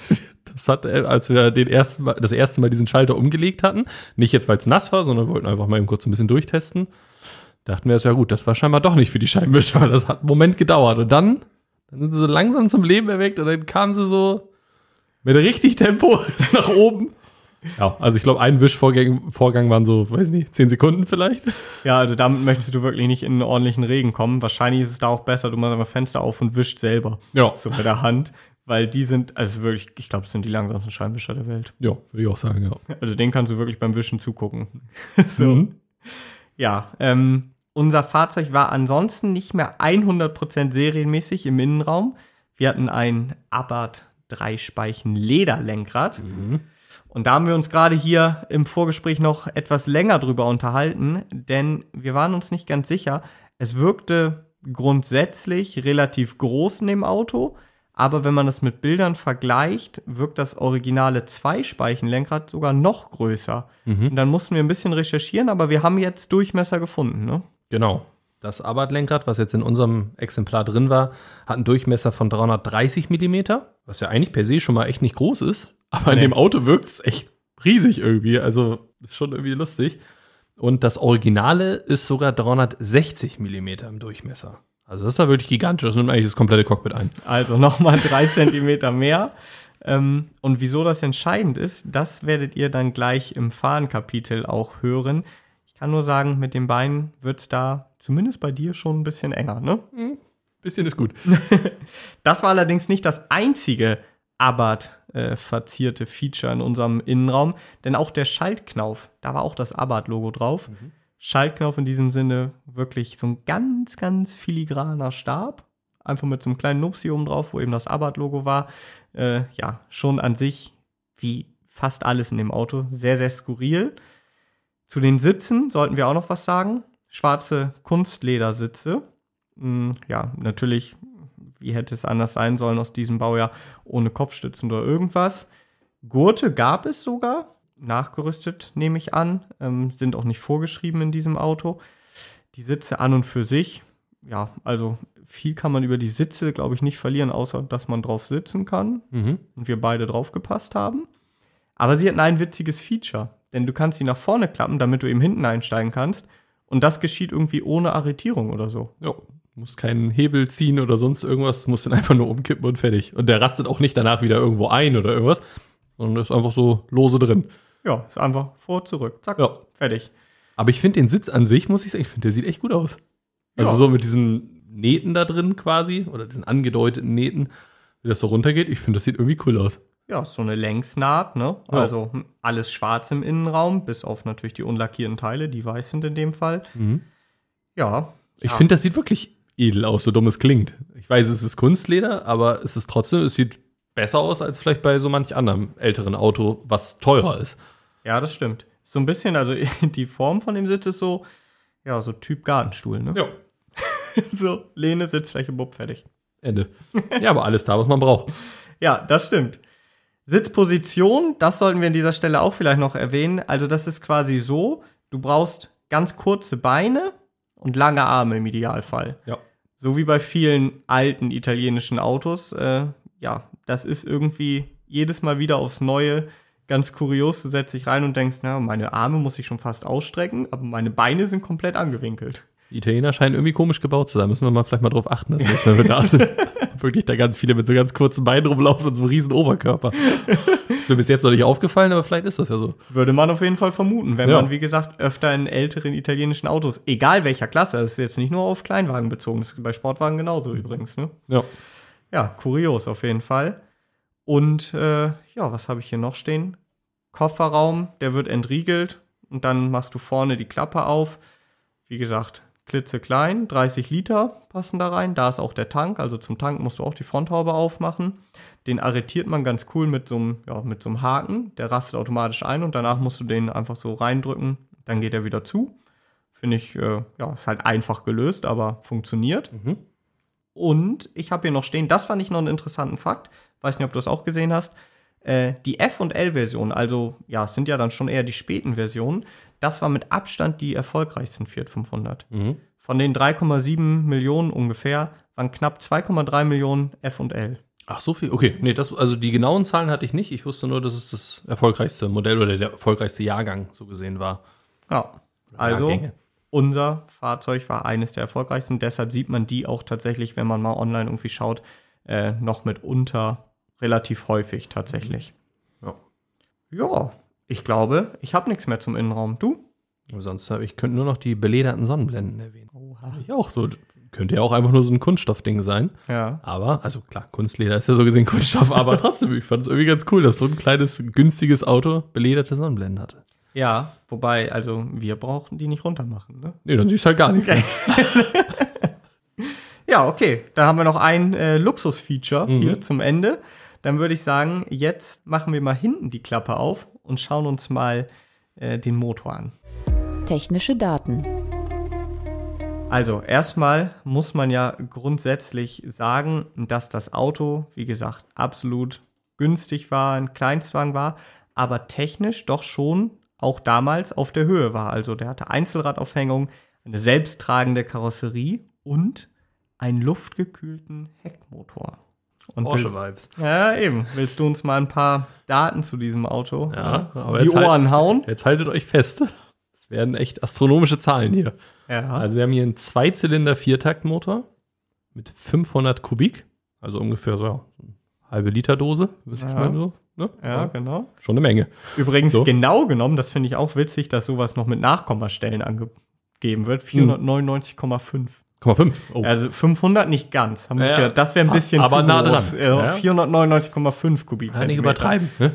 Das hat, als wir das erste Mal diesen Schalter umgelegt hatten, nicht jetzt, weil es nass war, sondern wollten einfach mal eben kurz ein bisschen durchtesten, dachten wir, ja gut, das war scheinbar doch nicht für die Scheibenwischer. Das hat einen Moment gedauert. Und dann sind sie so langsam zum Leben erweckt und dann kamen sie so mit richtig Tempo nach oben. Ja, also ich glaube, ein Wischvorgang waren so, weiß nicht, 10 Sekunden vielleicht. Ja, also damit möchtest du wirklich nicht in einen ordentlichen Regen kommen. Wahrscheinlich ist es da auch besser, du machst einfach Fenster auf und wischt selber. Ja. So mit der Hand. Weil die sind, also wirklich, ich glaube, es sind die langsamsten Scheibenwischer der Welt. Ja, würde ich auch sagen, ja. Also den kannst du wirklich beim Wischen zugucken. So. Ja, unser Fahrzeug war ansonsten nicht mehr 100% serienmäßig im Innenraum. Wir hatten ein Abarth 3-Speichen-Lederlenkrad. Und da haben wir uns gerade hier im Vorgespräch noch etwas länger drüber unterhalten, denn wir waren uns nicht ganz sicher. Es wirkte grundsätzlich relativ groß in dem Auto, aber wenn man das mit Bildern vergleicht, wirkt das originale 2-Speichen-Lenkrad sogar noch größer. Und dann mussten wir ein bisschen recherchieren, aber wir haben jetzt Durchmesser gefunden, ne? Genau. Das Abarth-Lenkrad, was jetzt in unserem Exemplar drin war, hat einen Durchmesser von 330 mm, was ja eigentlich per se schon mal echt nicht groß ist. Aber in dem Auto wirkt es echt riesig irgendwie. Also ist schon irgendwie lustig. Und das Originale ist sogar 360 mm im Durchmesser. Also das ist ja wirklich gigantisch. Das nimmt eigentlich das komplette Cockpit ein. Also nochmal 3 Zentimeter mehr. Und wieso das entscheidend ist, das werdet ihr dann gleich im Fahrenkapitel auch hören. Ich kann nur sagen, mit den Beinen wird es da zumindest bei dir schon ein bisschen enger, ne? Bisschen ist gut. Das war allerdings nicht das einzige Abarth verzierte Feature in unserem Innenraum, denn auch der Schaltknauf, da war auch das Abarth-Logo drauf. Schaltknauf in diesem Sinne wirklich so ein ganz, ganz filigraner Stab, einfach mit so einem kleinen Nupsi oben drauf, wo eben das Abarth-Logo war. Ja, schon an sich, wie fast alles in dem Auto, sehr, sehr skurril. Zu den Sitzen sollten wir auch noch was sagen. Schwarze Kunstledersitze. Ja, natürlich, wie hätte es anders sein sollen aus diesem Baujahr, ohne Kopfstützen oder irgendwas. Gurte gab es sogar, nachgerüstet nehme ich an, sind auch nicht vorgeschrieben in diesem Auto. Die Sitze an und für sich, ja, also viel kann man über die Sitze, glaube ich, nicht verlieren, außer dass man drauf sitzen kann und wir beide drauf gepasst haben. Aber sie hatten ein witziges Feature, denn du kannst sie nach vorne klappen, damit du eben hinten einsteigen kannst und das geschieht irgendwie ohne Arretierung oder so. Ja. Musst keinen Hebel ziehen oder sonst irgendwas, musst den einfach nur umkippen und fertig. Und der rastet auch nicht danach wieder irgendwo ein oder irgendwas, sondern ist einfach so lose drin. Ja, ist einfach vor, zurück, zack, ja. Fertig. Aber ich finde den Sitz an sich, muss ich sagen, ich finde, der sieht echt gut aus. Also Ja. so mit diesen Nähten da drin quasi, oder diesen angedeuteten Nähten, wie das so runtergeht, ich finde, das sieht irgendwie cool aus. Ja, ist so eine Längsnaht, ne? Ja. Also alles schwarz im Innenraum, bis auf natürlich die unlackierten Teile, die weiß sind in dem Fall. Ja. Ich finde, das sieht wirklich edel aus, so dumm es klingt. Ich weiß, es ist Kunstleder, aber es ist trotzdem, es sieht besser aus als vielleicht bei so manch anderem älteren Auto, was teurer ist. Ja, das stimmt. So ein bisschen, also die Form von dem Sitz ist so, ja, so Typ Gartenstuhl, ne? Ja, So, Lehne, Sitzfläche, Bub, fertig. Ende. Ja, aber alles da, was man braucht. Ja, das stimmt. Sitzposition, das sollten wir an dieser Stelle auch vielleicht noch erwähnen. Also das ist quasi so, du brauchst ganz kurze Beine und lange Arme im Idealfall. Ja. so wie bei vielen alten italienischen Autos, das ist irgendwie jedes Mal wieder aufs Neue ganz kurios. Du setzt dich rein und denkst, na, meine Arme muss ich schon fast ausstrecken, aber meine Beine sind komplett angewinkelt. Die Italiener scheinen irgendwie komisch gebaut zu sein. Müssen wir vielleicht mal drauf achten, dass jetzt, wenn wir da sind, wirklich da ganz viele mit so ganz kurzen Beinen rumlaufen und so einem riesen Oberkörper. Das ist mir bis jetzt noch nicht aufgefallen, aber vielleicht ist das ja so. Würde man auf jeden Fall vermuten, wenn man, wie gesagt, öfter in älteren italienischen Autos, egal welcher Klasse, das ist jetzt nicht nur auf Kleinwagen bezogen, das ist bei Sportwagen genauso übrigens, ne? Ja, kurios auf jeden Fall. Und was habe ich hier noch stehen? Kofferraum, der wird entriegelt und dann machst du vorne die Klappe auf. Wie gesagt, klitzeklein, 30 Liter passen da rein. Da ist auch der Tank, also zum Tank musst du auch die Fronthaube aufmachen. Den arretiert man ganz cool mit so einem Haken. Der rastet automatisch ein und danach musst du den einfach so reindrücken. Dann geht er wieder zu. Finde ich, ist halt einfach gelöst, aber funktioniert. Mhm. Und ich habe hier noch stehen, das fand ich noch einen interessanten Fakt. Weiß nicht, ob du das auch gesehen hast. Die F- und L-Version, also es sind ja dann schon eher die späten Versionen, das war mit Abstand die erfolgreichsten Fiat 500. Mhm. Von den 3,7 Millionen ungefähr waren knapp 2,3 Millionen F und L. Ach, so viel? Okay, nee, also die genauen Zahlen hatte ich nicht. Ich wusste nur, dass es das erfolgreichste Modell oder der erfolgreichste Jahrgang so gesehen war. Ja, also Jahrgänge. Unser Fahrzeug war eines der erfolgreichsten. Deshalb sieht man die auch tatsächlich, wenn man mal online irgendwie schaut, noch mitunter relativ häufig tatsächlich. Ja, ich glaube, ich habe nichts mehr zum Innenraum. Du? Sonst könnte nur noch die belederten Sonnenblenden erwähnen. Ich auch so. Könnte ja auch einfach nur so ein Kunststoffding sein. Ja. Aber, also klar, Kunstleder ist ja so gesehen Kunststoff, aber trotzdem, ich fand es irgendwie ganz cool, dass so ein kleines, günstiges Auto belederte Sonnenblenden hatte. Ja, wobei, also wir brauchen die nicht runtermachen, ne? Nee, dann siehst du halt gar nichts mehr. Ja, okay. Dann haben wir noch ein Luxusfeature hier zum Ende. Dann würde ich sagen, jetzt machen wir mal hinten die Klappe auf und schauen uns mal den Motor an. Technische Daten. Also erstmal muss man ja grundsätzlich sagen, dass das Auto, wie gesagt, absolut günstig war, ein Kleinstwagen war, aber technisch doch schon auch damals auf der Höhe war. Also der hatte Einzelradaufhängung, eine selbsttragende Karosserie und einen luftgekühlten Heckmotor. Und Porsche-Vibes. Ja, eben. Willst du uns mal ein paar Daten zu diesem Auto aber die jetzt Ohren hauen? Jetzt haltet euch fest. Das werden echt astronomische Zahlen hier. Ja. Also wir haben hier einen Zweizylinder-Viertaktmotor mit 500 Kubik, also ungefähr so eine halbe Liter Dose. So, ne? Ja, genau. Schon eine Menge. Übrigens, So. genau genommen, das finde ich auch witzig, dass sowas noch mit Nachkommastellen angegeben wird. 499,5. 0,5. Oh. Also 500 nicht ganz. Haben wir Ja, gedacht, das wäre ein fast, bisschen aber zu nah groß. dran. Ja. 499,5 Kubikzentimeter. Kann nicht übertreiben. Ne?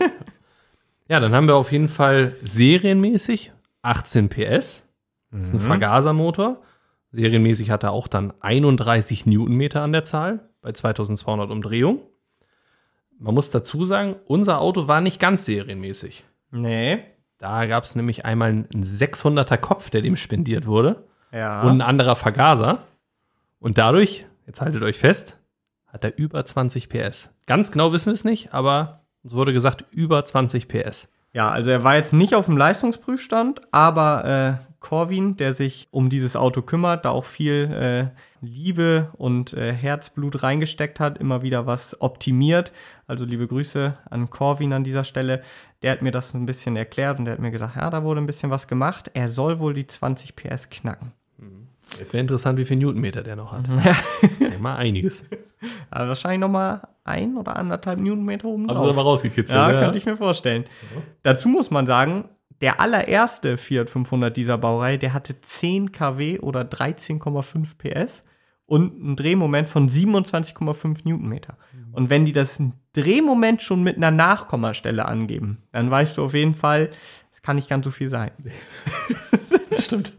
Ja, dann haben wir auf jeden Fall serienmäßig 18 PS. Das ist ein Vergasermotor. Serienmäßig hat er auch dann 31 Newtonmeter an der Zahl bei 2200 Umdrehungen. Man muss dazu sagen, unser Auto war nicht ganz serienmäßig. Nee. Da gab es nämlich einmal einen 600er Kopf, der dem spendiert wurde. Ja. Und ein anderer Vergaser. Und dadurch, jetzt haltet euch fest, hat er über 20 PS. Ganz genau wissen wir es nicht, aber uns wurde gesagt, über 20 PS. Ja, also er war jetzt nicht auf dem Leistungsprüfstand, aber Corvin, der sich um dieses Auto kümmert, da auch viel Liebe und Herzblut reingesteckt hat, immer wieder was optimiert. Also liebe Grüße an Corvin an dieser Stelle. Der hat mir das ein bisschen erklärt und der hat mir gesagt, ja, da wurde ein bisschen was gemacht. Er soll wohl die 20 PS knacken. Jetzt wäre interessant, wie viel Newtonmeter der noch hat. Ja, mal einiges. Also wahrscheinlich nochmal 1 oder 1,5 Newtonmeter oben Haben sie drauf. aber rausgekitzelt. Ja, könnte ich mir vorstellen. Dazu muss man sagen, der allererste Fiat 500 dieser Baureihe, der hatte 10 kW oder 13,5 PS und ein Drehmoment von 27,5 Newtonmeter. Und wenn die das Drehmoment schon mit einer Nachkommastelle angeben, dann weißt du auf jeden Fall, es kann nicht ganz so viel sein. Das stimmt.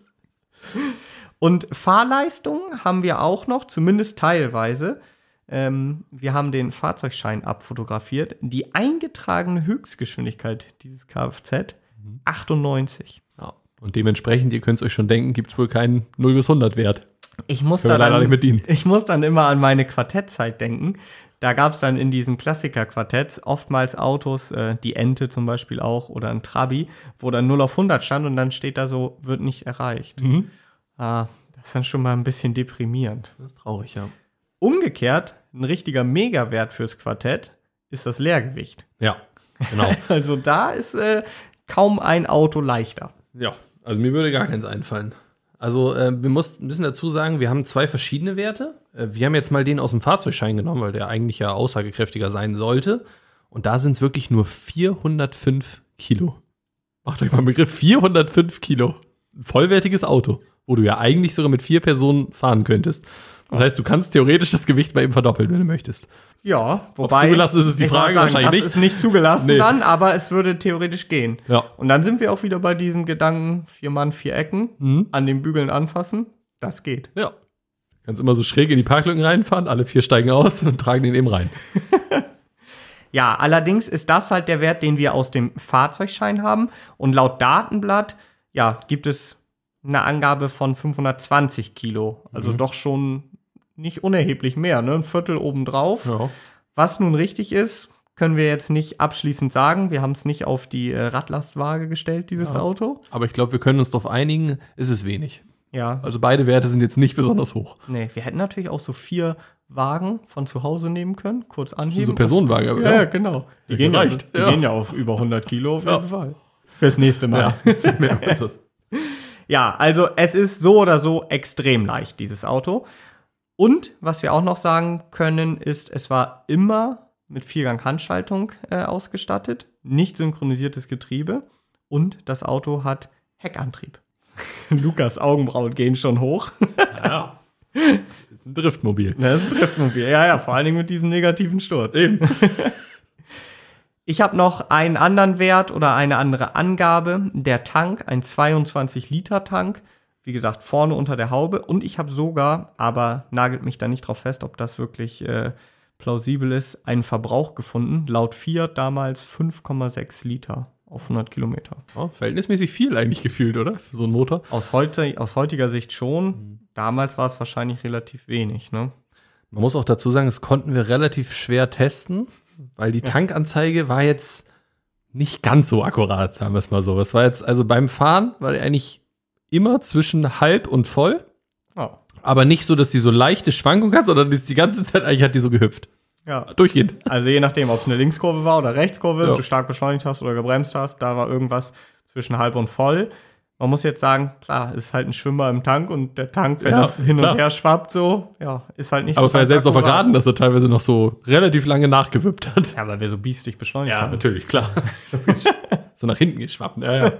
Und Fahrleistung haben wir auch noch, zumindest teilweise. Wir haben den Fahrzeugschein abfotografiert. Die eingetragene Höchstgeschwindigkeit dieses Kfz 98. Ja. Und dementsprechend, ihr könnt es euch schon denken, gibt es wohl keinen 0 bis 100 Wert. Ich muss Können wir leider nicht mit dienen. Ich muss dann immer an meine Quartettzeit denken. Da gab es dann in diesen Klassiker-Quartetts oftmals Autos, die Ente zum Beispiel auch oder ein Trabi, wo dann 0 auf 100 stand und dann steht da so, wird nicht erreicht. Das Das ist dann schon mal ein bisschen deprimierend. Das ist traurig, ja. Umgekehrt, ein richtiger Megawert fürs Quartett ist das Leergewicht. Ja, genau. Also da ist kaum ein Auto leichter. Ja, also mir würde gar keins einfallen. Also wir müssen dazu sagen, wir haben 2 verschiedene Werte. Wir haben jetzt mal den aus dem Fahrzeugschein genommen, weil der eigentlich ja aussagekräftiger sein sollte. Und da sind es wirklich nur 405 Kilo. Macht euch mal einen Begriff, 405 Kilo. Ein vollwertiges Auto, wo du ja eigentlich sogar mit 4 Personen fahren könntest. Das heißt, du kannst theoretisch das Gewicht mal eben verdoppeln, wenn du möchtest. Ja, Ob's zugelassen ist, ist die Frage wahrscheinlich nicht. Das ist nicht zugelassen Nee. dann, aber es würde theoretisch gehen. Ja. Und dann sind wir auch wieder bei diesem Gedanken, 4 Mann, 4 Ecken, an den Bügeln anfassen. Das geht. Ja. Du kannst immer so schräg in die Parklücken reinfahren, alle 4 steigen aus und tragen den eben rein. Ja, allerdings ist das halt der Wert, den wir aus dem Fahrzeugschein haben. Und laut Datenblatt, ja, gibt es eine Angabe von 520 Kilo. Also doch schon nicht unerheblich mehr, ne? Ein Viertel obendrauf. Ja. Was nun richtig ist, können wir jetzt nicht abschließend sagen. Wir haben es nicht auf die Radlastwaage gestellt, dieses Auto. Aber ich glaube, wir können uns darauf einigen, ist es wenig. Ja, Also beide Werte sind jetzt nicht besonders hoch. nee, wir hätten natürlich auch so 4 Wagen von zu Hause nehmen können, kurz anheben. So Personenwagen, aber Ja, genau. Die, Ja, gehen, ja, gereicht. die Ja. gehen ja auf über 100 Kilo auf jeden Fall. Fürs nächste Mal. Ja, mehr als das. Ja, also es ist so oder so extrem leicht, dieses Auto. Und was wir auch noch sagen können, ist, es war immer mit 4-Gang-Handschaltung ausgestattet, nicht synchronisiertes Getriebe und das Auto hat Heckantrieb. Lukas Augenbrauen gehen schon hoch. Ja. Das ist ein Driftmobil. Das ist ein Driftmobil. Ja, vor allen Dingen mit diesem negativen Sturz. Eben. Ich habe noch einen anderen Wert oder eine andere Angabe. Der Tank, ein 22-Liter-Tank. Wie gesagt, vorne unter der Haube. Und ich habe sogar, aber nagelt mich da nicht drauf fest, ob das wirklich plausibel ist, einen Verbrauch gefunden. Laut Fiat damals 5,6 Liter auf 100 Kilometer. Ja, verhältnismäßig viel eigentlich gefühlt, oder? Für so einen Motor. Aus heutiger Sicht schon. Damals war es wahrscheinlich relativ wenig, ne? Man muss auch dazu sagen, das konnten wir relativ schwer testen, weil die Tankanzeige war jetzt nicht ganz so akkurat, sagen wir es mal so. Das war jetzt, also beim Fahren war der eigentlich immer zwischen halb und voll, Oh. aber nicht so, dass die so leichte Schwankung hat, sondern die ganze Zeit eigentlich hat die so gehüpft. Ja. Durchgehend. Also je nachdem, ob es eine Linkskurve war oder Rechtskurve, Ja. du stark beschleunigt hast oder gebremst hast, da war irgendwas zwischen halb und voll. Man muss jetzt sagen, klar, ist halt ein Schwimmer im Tank und der Tank, wenn Ja, das hin klar. und her schwappt, so, ja, ist halt nicht Aber so es war ja ganz selbst auf der akkurat. Geraden, dass er teilweise noch so relativ lange nachgewippt hat. Ja, weil wir so biestig beschleunigt haben. natürlich, klar. So nach hinten geschwappt. Ja.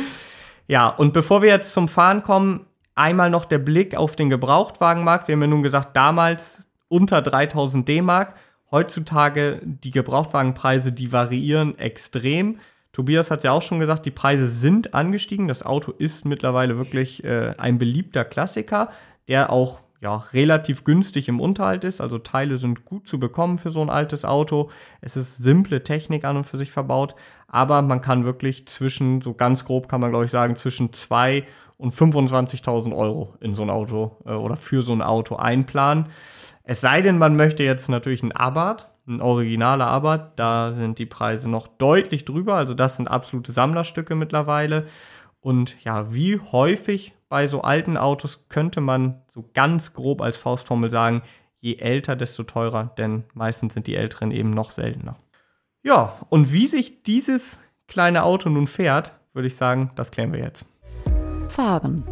Ja, und bevor wir jetzt zum Fahren kommen, einmal noch der Blick auf den Gebrauchtwagenmarkt. Wir haben ja nun gesagt, damals unter 3.000 D-Mark. Heutzutage die Gebrauchtwagenpreise, die variieren extrem. Tobias hat ja auch schon gesagt, die Preise sind angestiegen. Das Auto ist mittlerweile wirklich ein beliebter Klassiker, der auch relativ günstig im Unterhalt ist. Also Teile sind gut zu bekommen für so ein altes Auto. Es ist simple Technik an und für sich verbaut, aber man kann wirklich so ganz grob kann man glaube ich sagen, zwischen 2.000 und 25.000 Euro in so ein Auto oder für so ein Auto einplanen. Es sei denn, man möchte jetzt natürlich ein Abarth, ein originaler Abarth, da sind die Preise noch deutlich drüber, also das sind absolute Sammlerstücke mittlerweile. Und ja, wie häufig bei so alten Autos könnte man so ganz grob als Faustformel sagen, je älter, desto teurer, denn meistens sind die älteren eben noch seltener. Ja, und wie sich dieses kleine Auto nun fährt, würde ich sagen, das klären wir jetzt. Fahren.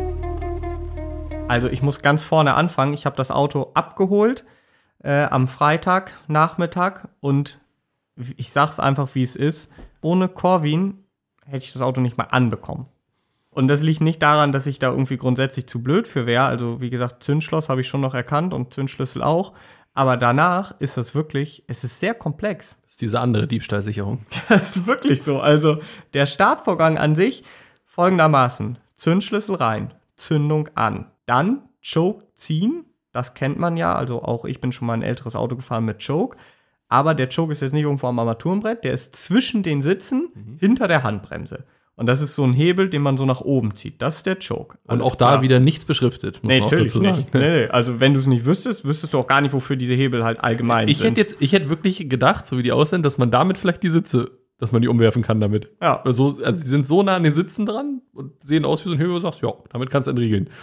Also ich muss ganz vorne anfangen. Ich habe das Auto abgeholt am Freitagnachmittag und ich sag's einfach, wie es ist. Ohne Corvin hätte ich das Auto nicht mal anbekommen. Und das liegt nicht daran, dass ich da irgendwie grundsätzlich zu blöd für wäre. Also wie gesagt, Zündschloss habe ich schon noch erkannt und Zündschlüssel auch. Aber danach ist das wirklich, es ist sehr komplex. Das ist diese andere Diebstahlsicherung. Das ist wirklich so. Also der Startvorgang an sich folgendermaßen. Zündschlüssel rein, Zündung an. Dann Choke ziehen, das kennt man ja. Also auch ich bin schon mal ein älteres Auto gefahren mit Choke. Aber der Choke ist jetzt nicht irgendwo am Armaturenbrett, der ist zwischen den Sitzen hinter der Handbremse. Und das ist so ein Hebel, den man so nach oben zieht. Das ist der Choke. Und Alles auch da klar. wieder nichts beschriftet, muss man auch Natürlich dazu sagen. nicht. Nee. Also wenn du es nicht wüsstest du auch gar nicht, wofür diese Hebel halt allgemein Ich sind. hätte wirklich gedacht, so wie die aussehen, dass man damit vielleicht die Sitze, dass man die umwerfen kann damit. Ja. Also sie sind so nah an den Sitzen dran und sehen aus wie so ein Hebel, wo du sagst, ja, damit kannst du entriegeln.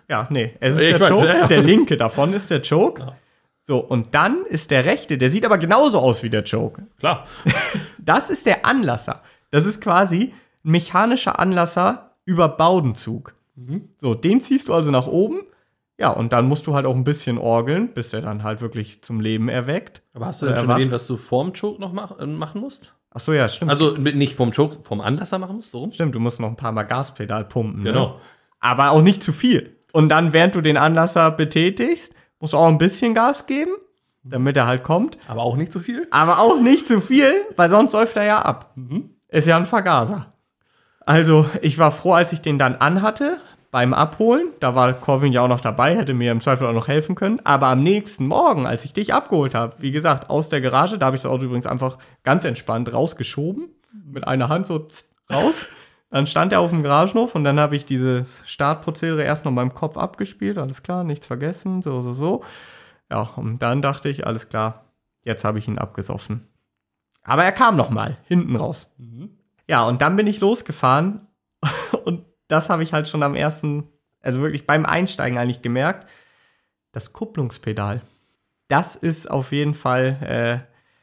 Ja, nee, es ist Ich der weiß, Choke, ja. der linke davon ist der Choke. Ja. So, und dann ist der rechte, der sieht aber genauso aus wie der Choke. Klar. Das ist der Anlasser. Das ist quasi ein mechanischer Anlasser über Baudenzug. So, den ziehst du also nach oben. Ja, und dann musst du halt auch ein bisschen orgeln, bis der dann halt wirklich zum Leben erweckt. Aber hast du denn schon erwähnt, was du vorm Choke noch machen musst? Ach so, ja, stimmt. Also nicht vom Choke, vom Anlasser machen musst, so rum? Stimmt, du musst noch ein paar Mal Gaspedal pumpen. Genau. Ne? Aber auch nicht zu viel. Und dann, während du den Anlasser betätigst, musst du auch ein bisschen Gas geben, damit er halt kommt. Aber auch nicht zu viel? Aber auch nicht zu viel, weil sonst läuft er ja ab. Ist ja ein Vergaser. Also, ich war froh, als ich den dann anhatte beim Abholen. Da war Corvin ja auch noch dabei, hätte mir im Zweifel auch noch helfen können. Aber am nächsten Morgen, als ich dich abgeholt habe, wie gesagt, aus der Garage, da habe ich das Auto übrigens einfach ganz entspannt rausgeschoben. Mit einer Hand so raus. Dann stand er auf dem Garagenhof und dann habe ich dieses Startprozedere erst noch in meinem Kopf abgespielt. Alles klar, nichts vergessen, so. Ja, und dann dachte ich, alles klar, jetzt habe ich ihn abgesoffen. Aber er kam noch mal hinten raus. Ja, und dann bin ich losgefahren und das habe ich halt schon am ersten, also wirklich beim Einsteigen eigentlich gemerkt, das Kupplungspedal. Das ist auf jeden Fall,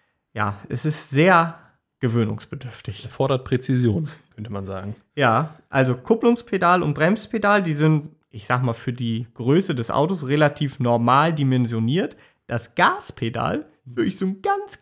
es ist sehr gewöhnungsbedürftig. Erfordert Präzision, könnte man sagen. Ja, also Kupplungspedal und Bremspedal, die sind, ich sag mal, für die Größe des Autos relativ normal dimensioniert. Das Gaspedal ist wirklich so ein ganz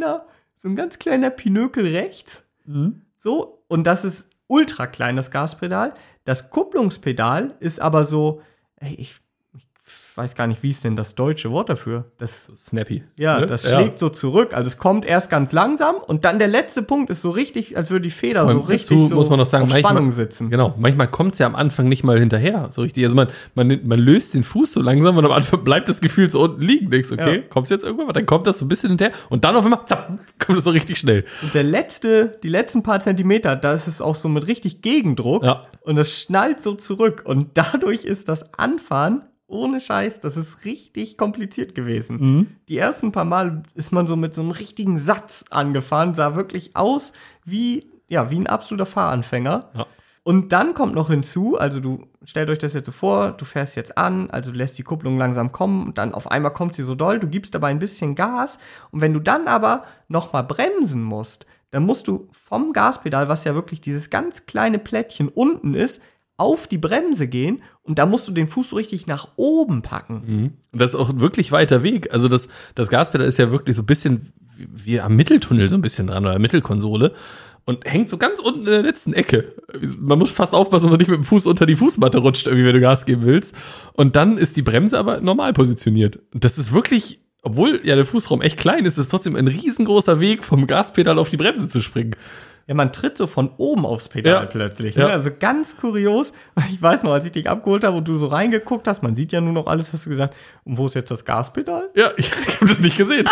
kleiner Pinökel rechts. So, und das ist ultra klein, das Gaspedal. Das Kupplungspedal ist aber so, ich weiß gar nicht, wie ist denn das deutsche Wort dafür? Das Snappy. Ja, ne? das schlägt so zurück. Also es kommt erst ganz langsam und dann der letzte Punkt ist so richtig, als würde die Feder so richtig Dazu so muss man noch sagen, auf Spannung sitzen. Genau, manchmal kommt es ja am Anfang nicht mal hinterher, so richtig. Also man löst den Fuß so langsam und am Anfang bleibt das Gefühl so unten liegen. Denkst, okay, Ja. kommst jetzt irgendwann, dann kommt das so ein bisschen hinterher und dann auf einmal, zack, kommt es so richtig schnell. Und die letzten paar Zentimeter, da ist es auch so mit richtig Gegendruck Ja. und es schnallt so zurück und dadurch ist das Anfahren ohne Scheiß, das ist richtig kompliziert gewesen. Die ersten paar Mal ist man so mit so einem richtigen Satz angefahren, sah wirklich aus wie ein absoluter Fahranfänger. Ja. Und dann kommt noch hinzu, also du stellt euch das jetzt so vor, du fährst jetzt an, also du lässt die Kupplung langsam kommen und dann auf einmal kommt sie so doll, du gibst dabei ein bisschen Gas und wenn du dann aber nochmal bremsen musst, dann musst du vom Gaspedal, was ja wirklich dieses ganz kleine Plättchen unten ist, auf die Bremse gehen und da musst du den Fuß so richtig nach oben packen. Und das ist auch wirklich weiter Weg. Also das Gaspedal ist ja wirklich so ein bisschen wie am Mitteltunnel so ein bisschen dran oder Mittelkonsole und hängt so ganz unten in der letzten Ecke. Man muss fast aufpassen, dass man nicht mit dem Fuß unter die Fußmatte rutscht, irgendwie, wenn du Gas geben willst. Und dann ist die Bremse aber normal positioniert. Und das ist wirklich, obwohl ja der Fußraum echt klein ist, ist es trotzdem ein riesengroßer Weg, vom Gaspedal auf die Bremse zu springen. Ja, man tritt so von oben aufs Pedal plötzlich. Ne? Ja. Also ganz kurios. Ich weiß noch, als ich dich abgeholt habe und du so reingeguckt hast, man sieht ja nur noch alles, hast du gesagt, und wo ist jetzt das Gaspedal? Ja, ich habe das nicht gesehen.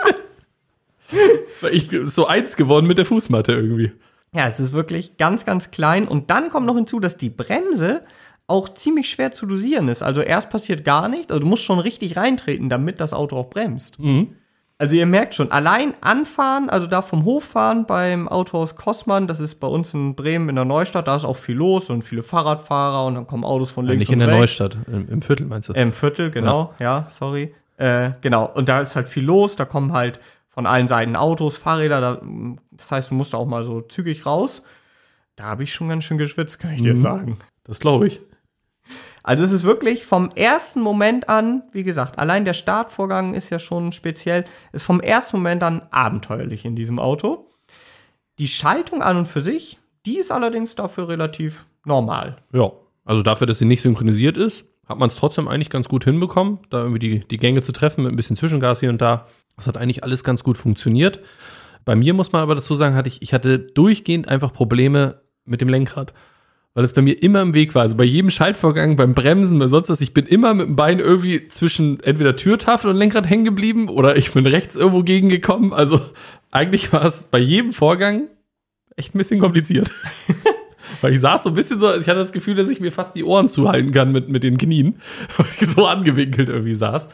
Weil ich ist so eins geworden mit der Fußmatte irgendwie. Ja, es ist wirklich ganz, ganz klein. Und dann kommt noch hinzu, dass die Bremse auch ziemlich schwer zu dosieren ist. Also erst passiert gar nichts. Also du musst schon richtig reintreten, damit das Auto auch bremst. Also ihr merkt schon, allein anfahren, also da vom Hof fahren beim Autohaus Kossmann, das ist bei uns in Bremen in der Neustadt, da ist auch viel los und viele Fahrradfahrer und dann kommen Autos von links Nicht und in der rechts. Neustadt, im Viertel meinst du? Im Viertel, genau, sorry. Genau, und da ist halt viel los, da kommen halt von allen Seiten Autos, Fahrräder, das heißt, du musst auch mal so zügig raus. Da habe ich schon ganz schön geschwitzt, kann ich dir sagen. Das glaube ich. Also es ist wirklich vom ersten Moment an, wie gesagt, allein der Startvorgang ist ja schon speziell, ist vom ersten Moment an abenteuerlich in diesem Auto. Die Schaltung an und für sich, die ist allerdings dafür relativ normal. Ja, also dafür, dass sie nicht synchronisiert ist, hat man es trotzdem eigentlich ganz gut hinbekommen, da irgendwie die Gänge zu treffen mit ein bisschen Zwischengas hier und da. Das hat eigentlich alles ganz gut funktioniert. Bei mir muss man aber dazu sagen, ich hatte durchgehend einfach Probleme mit dem Lenkrad. Weil es bei mir immer im Weg war. Also bei jedem Schaltvorgang, beim Bremsen, bei sonst was, ich bin immer mit dem Bein irgendwie zwischen entweder Türtafel und Lenkrad hängen geblieben oder ich bin rechts irgendwo gegengekommen. Also eigentlich war es bei jedem Vorgang echt ein bisschen kompliziert. Weil ich saß so ein bisschen so, ich hatte das Gefühl, dass ich mir fast die Ohren zuhalten kann mit den Knien, weil ich so angewinkelt irgendwie saß.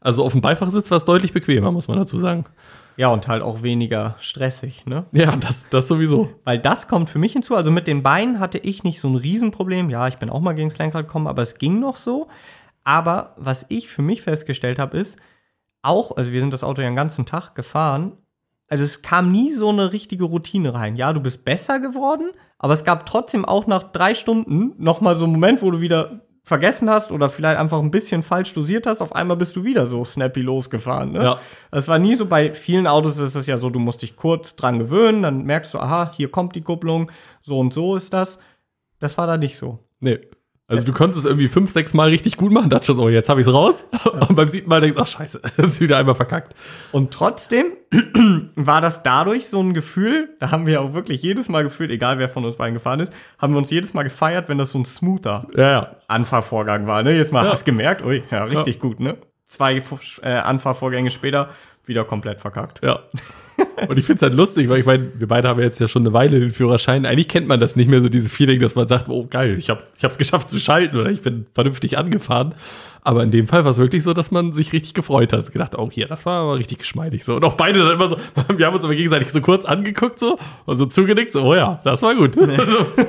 Also auf dem Beifahrersitz war es deutlich bequemer, muss man dazu sagen. Ja, und halt auch weniger stressig, ne? Ja, das sowieso. Weil das kommt für mich hinzu. Also mit den Beinen hatte ich nicht so ein Riesenproblem. Ja, ich bin auch mal gegen das Lenkrad gekommen, aber es ging noch so. Aber was ich für mich festgestellt habe, ist auch, also wir sind das Auto ja den ganzen Tag gefahren, also es kam nie so eine richtige Routine rein. Ja, du bist besser geworden, aber es gab trotzdem auch nach 3 Stunden nochmal so einen Moment, wo du wieder vergessen hast oder vielleicht einfach ein bisschen falsch dosiert hast. Auf einmal bist du wieder so snappy losgefahren. Ne? Ja. Das war nie so, bei vielen Autos ist es ja so, du musst dich kurz dran gewöhnen, dann merkst du, aha, hier kommt die Kupplung, so und so ist das. Das war da nicht so. Nee. Also du konntest es irgendwie 5, 6 Mal richtig gut machen, dachte schon, oh, jetzt habe ich es raus. Und beim 7. Mal denkst du, ach scheiße, das ist wieder einmal verkackt. Und trotzdem war das dadurch so ein Gefühl, da haben wir auch wirklich jedes Mal gefühlt, egal wer von uns beiden gefahren ist, haben wir uns jedes Mal gefeiert, wenn das so ein smoother Anfahrvorgang war. Ne? Jetzt mal hast gemerkt, ui, ja, richtig gut, ne? 2 Anfahrvorgänge später wieder komplett verkackt. Ja. Und ich finde es halt lustig, weil ich meine, wir beide haben jetzt ja schon eine Weile den Führerschein. Eigentlich kennt man das nicht mehr, so dieses Feeling, dass man sagt, oh geil, ich hab's geschafft zu schalten oder ich bin vernünftig angefahren. Aber in dem Fall war es wirklich so, dass man sich richtig gefreut hat. Gedacht, oh hier, das war aber richtig geschmeidig so. Und auch beide dann immer so, wir haben uns aber gegenseitig so kurz angeguckt so und so zugenickt, so, oh ja, das war gut. Nee.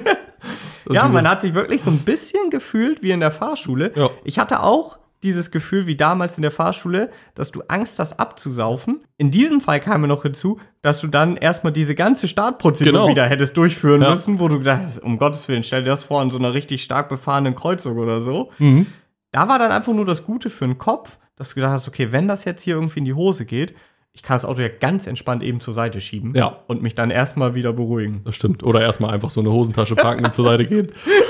Ja, man hat sich wirklich so ein bisschen gefühlt wie in der Fahrschule. Ja. Ich hatte auch dieses Gefühl wie damals in der Fahrschule, dass du Angst hast abzusaufen. In diesem Fall kam mir noch hinzu, dass du dann erstmal diese ganze Startprozedur wieder hättest durchführen müssen, wo du gedacht hast, um Gottes Willen, stell dir das vor, an so einer richtig stark befahrenen Kreuzung oder so. Mhm. Da war dann einfach nur das Gute für den Kopf, dass du gedacht hast, okay, wenn das jetzt hier irgendwie in die Hose geht, ich kann das Auto ja ganz entspannt eben zur Seite schieben und mich dann erstmal wieder beruhigen. Das stimmt. Oder erstmal einfach so eine Hosentasche packen und zur Seite gehen.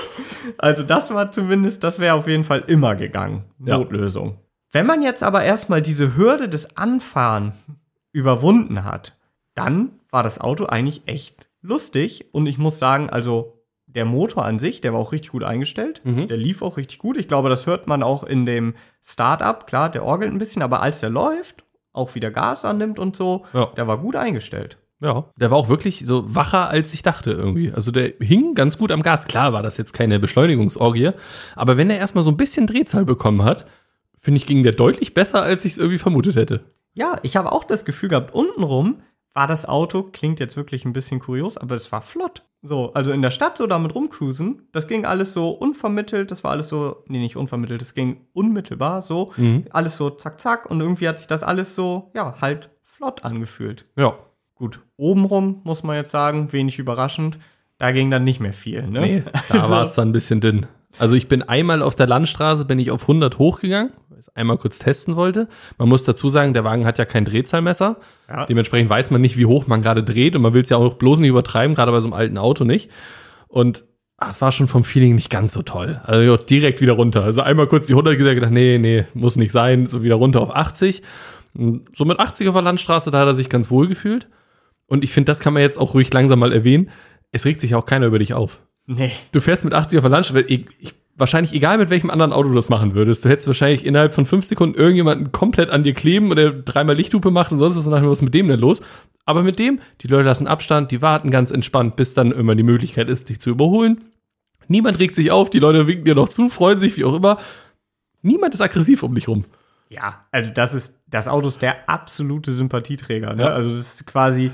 Also das wäre auf jeden Fall immer gegangen. Notlösung. Wenn man jetzt aber erstmal diese Hürde des Anfahren überwunden hat, dann war das Auto eigentlich echt lustig. Und ich muss sagen, also der Motor an sich, der war auch richtig gut eingestellt. Mhm. Der lief auch richtig gut. Ich glaube, das hört man auch in dem Start-up. Klar, der orgelt ein bisschen, aber als der läuft, auch wieder Gas annimmt und so, der war gut eingestellt. Ja, der war auch wirklich so wacher, als ich dachte irgendwie. Also der hing ganz gut am Gas. Klar war das jetzt keine Beschleunigungsorgie, aber wenn er erstmal so ein bisschen Drehzahl bekommen hat, finde ich, ging der deutlich besser, als ich es irgendwie vermutet hätte. Ja, ich habe auch das Gefühl gehabt, untenrum war das Auto, klingt jetzt wirklich ein bisschen kurios, aber es war flott. So, also in der Stadt so damit rumcruisen, das ging alles so unvermittelt, das war alles so, nee, nicht unvermittelt, das ging unmittelbar so, alles so zack, zack und irgendwie hat sich das alles so, ja, halt flott angefühlt. Ja. Gut, obenrum muss man jetzt sagen, wenig überraschend, da ging dann nicht mehr viel, ne? Nee, da war es dann ein bisschen dünn. Also ich bin einmal auf der Landstraße, bin ich auf 100 hochgegangen, weil ich es einmal kurz testen wollte. Man muss dazu sagen, der Wagen hat ja kein Drehzahlmesser. Ja. Dementsprechend weiß man nicht, wie hoch man gerade dreht und man will es ja auch bloß nicht übertreiben, gerade bei so einem alten Auto nicht. Und es war schon vom Feeling nicht ganz so toll. Also direkt wieder runter. Also einmal kurz die 100 gesagt, nee, muss nicht sein. So wieder runter auf 80. Und so mit 80 auf der Landstraße, da hat er sich ganz wohl gefühlt. Und ich finde, das kann man jetzt auch ruhig langsam mal erwähnen. Es regt sich auch keiner über dich auf. Nee. Du fährst mit 80 auf der Landstraße, wahrscheinlich egal mit welchem anderen Auto du das machen würdest. Du hättest wahrscheinlich innerhalb von 5 Sekunden irgendjemanden komplett an dir kleben und der 3-mal Lichthupe macht und sonst was und dann, was mit dem denn los? Aber mit dem, die Leute lassen Abstand, die warten ganz entspannt, bis dann immer die Möglichkeit ist, dich zu überholen. Niemand regt sich auf, die Leute winken dir noch zu, freuen sich, wie auch immer. Niemand ist aggressiv um dich rum. Ja, also das Auto ist der absolute Sympathieträger, ne? Ja. Also das ist quasi,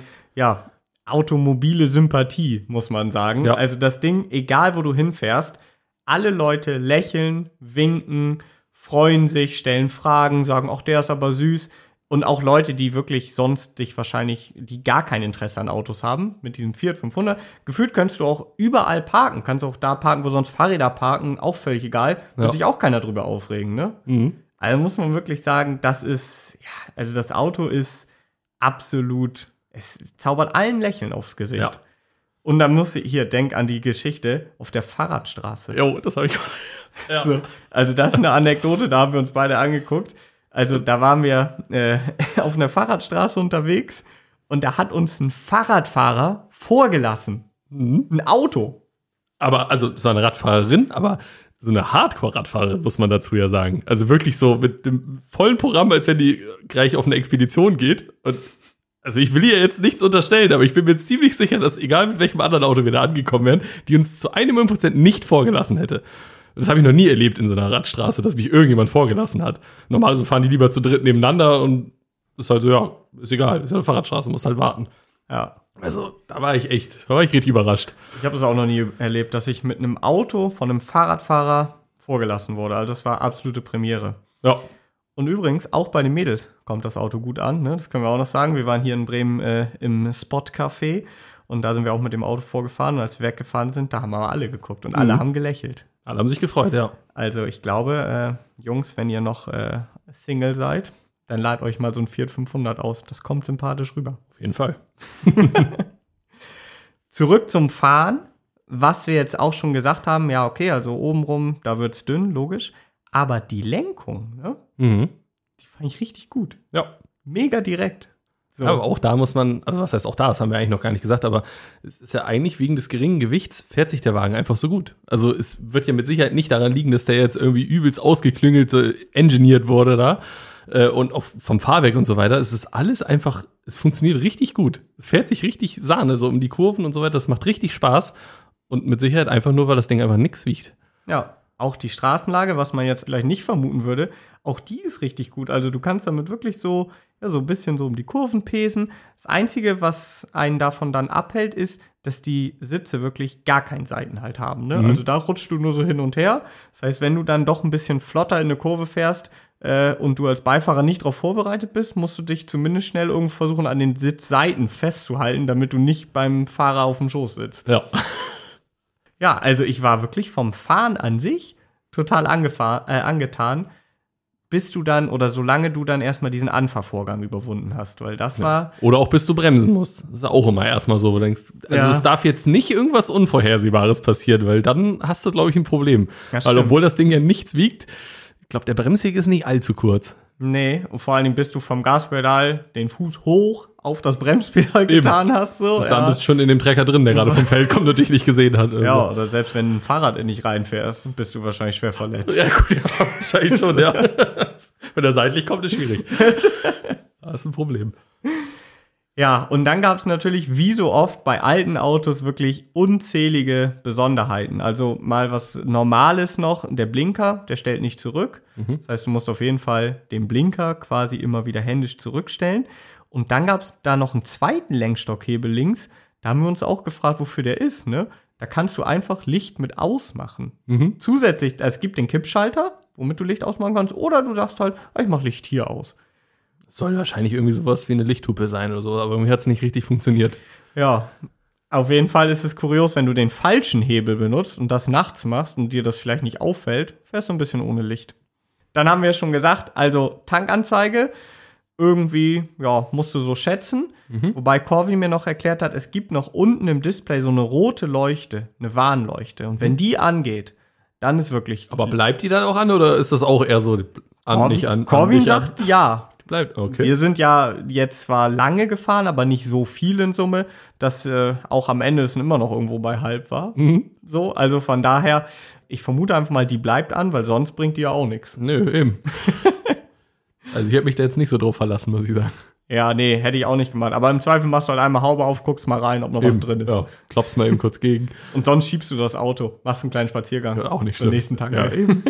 automobile Sympathie, muss man sagen. Ja. Also das Ding, egal wo du hinfährst, alle Leute lächeln, winken, freuen sich, stellen Fragen, sagen, ach, der ist aber süß. Und auch Leute, die wirklich sonst die gar kein Interesse an Autos haben, mit diesem Fiat 500. Gefühlt kannst du auch überall parken. Kannst auch da parken, wo sonst Fahrräder parken, auch völlig egal. Wird sich auch keiner drüber aufregen, ne? Mhm. Also muss man wirklich sagen, das Auto ist absolut, es zaubert allen Lächeln aufs Gesicht. Ja. Und dann denk an die Geschichte auf der Fahrradstraße. Jo, das habe ich ja. So, also das ist eine Anekdote, da haben wir uns beide angeguckt. Also da waren wir auf einer Fahrradstraße unterwegs und da hat uns ein Fahrradfahrer vorgelassen. Mhm. Ein Auto. Aber, also es war eine Radfahrerin, aber so eine Hardcore-Radfahrerin, muss man dazu ja sagen. Also wirklich so mit dem vollen Programm, als wenn die gleich auf eine Expedition geht. Und also ich will ihr jetzt nichts unterstellen, aber ich bin mir ziemlich sicher, dass egal mit welchem anderen Auto wir da angekommen wären, die uns zu 1% nicht vorgelassen hätte. Das habe ich noch nie erlebt in so einer Radstraße, dass mich irgendjemand vorgelassen hat. Normalerweise fahren die lieber zu dritt nebeneinander und ist halt so, ja, ist egal, ist ja eine Fahrradstraße, muss halt warten. Ja. Also, da war ich richtig überrascht. Ich habe es auch noch nie erlebt, dass ich mit einem Auto von einem Fahrradfahrer vorgelassen wurde. Also das war absolute Premiere. Ja. Und übrigens, auch bei den Mädels kommt das Auto gut an. Ne? Das können wir auch noch sagen. Wir waren hier in Bremen im Spot-Café und da sind wir auch mit dem Auto vorgefahren. Und als wir weggefahren sind, da haben aber alle geguckt und alle haben gelächelt. Alle haben sich gefreut, ja. Also ich glaube, Jungs, wenn ihr noch Single seid, dann ladet euch mal so ein Fiat 500 aus. Das kommt sympathisch rüber. Auf jeden Fall. Zurück zum Fahren. Was wir jetzt auch schon gesagt haben, ja okay, also obenrum, da wird's dünn, logisch. Aber die Lenkung, ne? Die fand ich richtig gut. Ja. Mega direkt. So. Ja, aber auch da muss man, also was heißt auch da, das haben wir eigentlich noch gar nicht gesagt, aber es ist ja eigentlich wegen des geringen Gewichts fährt sich der Wagen einfach so gut. Also es wird ja mit Sicherheit nicht daran liegen, dass der jetzt irgendwie übelst ausgeklüngelt, engineert wurde da und auch vom Fahrwerk und so weiter. Es ist alles einfach, es funktioniert richtig gut. Es fährt sich richtig Sahne, so um die Kurven und so weiter. Das macht richtig Spaß und mit Sicherheit einfach nur, weil das Ding einfach nix wiegt. Ja, auch die Straßenlage, was man jetzt vielleicht nicht vermuten würde, auch die ist richtig gut. Also du kannst damit wirklich so ein bisschen so um die Kurven pesen. Das Einzige, was einen davon dann abhält, ist, dass die Sitze wirklich gar keinen Seitenhalt haben. Ne? Also da rutschst du nur so hin und her. Das heißt, wenn du dann doch ein bisschen flotter in eine Kurve fährst und du als Beifahrer nicht darauf vorbereitet bist, musst du dich zumindest schnell irgendwo versuchen, an den Sitzseiten festzuhalten, damit du nicht beim Fahrer auf dem Schoß sitzt. Ja. Ja, also ich war wirklich vom Fahren an sich total angetan, bis du dann oder solange du dann erstmal diesen Anfahrvorgang überwunden hast, weil das war... Oder auch bis du bremsen musst. Das ist auch immer erstmal so, wo du denkst, also es darf jetzt nicht irgendwas Unvorhersehbares passieren, weil dann hast du, glaube ich, ein Problem. Ja, weil stimmt. obwohl das Ding ja nichts wiegt, ich glaube, der Bremsweg ist nicht allzu kurz. Nee, und vor allen Dingen bist du vom Gaspedal den Fuß hoch auf das Bremspedal getan hast. So. Bis dahin bist du schon in dem Trecker drin, der gerade vom Feld kommt, natürlich nicht gesehen hat. Also. Ja, oder selbst wenn ein Fahrrad in dich reinfährst, bist du wahrscheinlich schwer verletzt. Ja, gut, ja, wahrscheinlich schon, ja. Wenn er seitlich kommt, ist schwierig. Das ist ein Problem. Ja, und dann gab es natürlich, wie so oft bei alten Autos, wirklich unzählige Besonderheiten. Also mal was Normales noch, der Blinker, der stellt nicht zurück. Das heißt, du musst auf jeden Fall den Blinker quasi immer wieder händisch zurückstellen. Und dann gab es da noch einen zweiten Lenkstockhebel links. Da haben wir uns auch gefragt, wofür der ist, ne? Da kannst du einfach Licht mit ausmachen. Zusätzlich, es gibt den Kippschalter, womit du Licht ausmachen kannst. Oder du sagst halt, ich mach Licht hier aus. Soll wahrscheinlich irgendwie sowas wie eine Lichthupe sein oder so, aber irgendwie hat es nicht richtig funktioniert. Ja, auf jeden Fall ist es kurios, wenn du den falschen Hebel benutzt und das nachts machst und dir das vielleicht nicht auffällt, fährst du ein bisschen ohne Licht. Dann haben wir schon gesagt, also Tankanzeige, irgendwie, ja, musst du so schätzen. Wobei Corby mir noch erklärt hat, es gibt noch unten im Display so eine rote Leuchte, eine Warnleuchte. Und wenn die angeht, dann ist wirklich... Aber bleibt die dann auch an oder ist das auch eher so nicht an? Corby sagt ja. Bleibt, okay. Wir sind ja jetzt zwar lange gefahren, aber nicht so viel in Summe, dass auch am Ende es immer noch irgendwo bei halb war. So, also von daher, ich vermute einfach mal, die bleibt an, weil sonst bringt die ja auch nichts. Nö, eben. Also ich habe mich da jetzt nicht so drauf verlassen, muss ich sagen. Ja, nee, hätte ich auch nicht gemacht. Aber im Zweifel machst du halt einmal Haube auf, guckst mal rein, ob noch was drin ist. Ja, klopfst mal eben kurz gegen. Und sonst schiebst du das Auto, machst einen kleinen Spaziergang. Ja, auch nicht Am schlimm. nächsten Tag. Ja. Eben.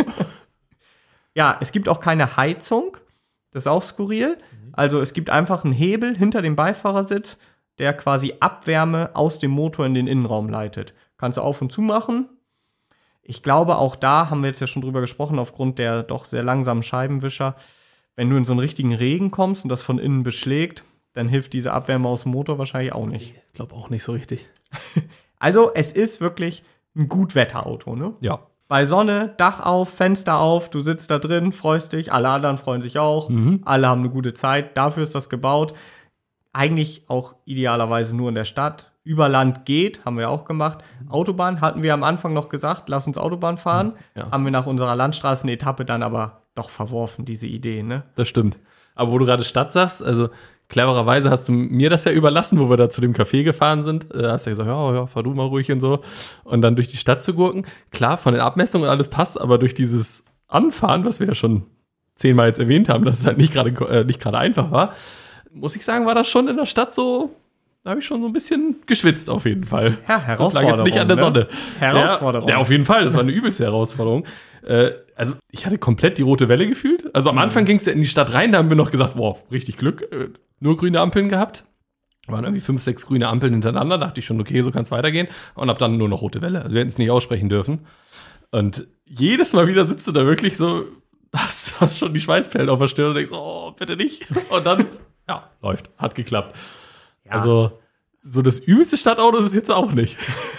Ja, es gibt auch keine Heizung. Das ist auch skurril. Also es gibt einfach einen Hebel hinter dem Beifahrersitz, der quasi Abwärme aus dem Motor in den Innenraum leitet. Kannst du auf und zu machen. Ich glaube, auch da haben wir jetzt ja schon drüber gesprochen, aufgrund der doch sehr langsamen Scheibenwischer. Wenn du in so einen richtigen Regen kommst und das von innen beschlägt, dann hilft diese Abwärme aus dem Motor wahrscheinlich auch nicht. Ich glaube auch nicht so richtig. Also es ist wirklich ein Gutwetterauto, ne? Ja. Bei Sonne, Dach auf, Fenster auf, du sitzt da drin, freust dich, alle anderen freuen sich auch, alle haben eine gute Zeit, dafür ist das gebaut. Eigentlich auch idealerweise nur in der Stadt. Über Land geht, haben wir auch gemacht. Autobahn hatten wir am Anfang noch gesagt, lass uns Autobahn fahren. Ja. Haben wir nach unserer Landstraßenetappe dann aber doch verworfen, diese Idee, ne? Das stimmt. Aber wo du gerade Stadt sagst, also clevererweise hast du mir das ja überlassen, wo wir da zu dem Café gefahren sind. Hast ja gesagt, ja, fahr du mal ruhig und so. Und dann durch die Stadt zu gurken. Klar, von den Abmessungen und alles passt, aber durch dieses Anfahren, was wir ja schon 10-mal jetzt erwähnt haben, dass es halt nicht gerade einfach war, muss ich sagen, war das schon in der Stadt so da habe ich schon so ein bisschen geschwitzt auf jeden Fall. Ja, Das lag jetzt nicht an der Sonne. Herausforderung. Ja, auf jeden Fall. Das war eine übelste Herausforderung. Also ich hatte komplett die rote Welle gefühlt. Also am Anfang ging es ja in die Stadt rein, da haben wir noch gesagt, wow, richtig Glück. Nur grüne Ampeln gehabt. Waren irgendwie 5, 6 grüne Ampeln hintereinander. Dachte ich schon, okay, so kann es weitergehen. Und ab dann nur noch rote Welle. Also wir hätten es nicht aussprechen dürfen. Und jedes Mal wieder sitzt du da wirklich so, hast schon die Schweißperlen auf der Stirn und denkst, oh, bitte nicht. Und dann, ja, läuft. Hat geklappt. Ja. Also so das übelste Stadtauto ist es jetzt auch nicht.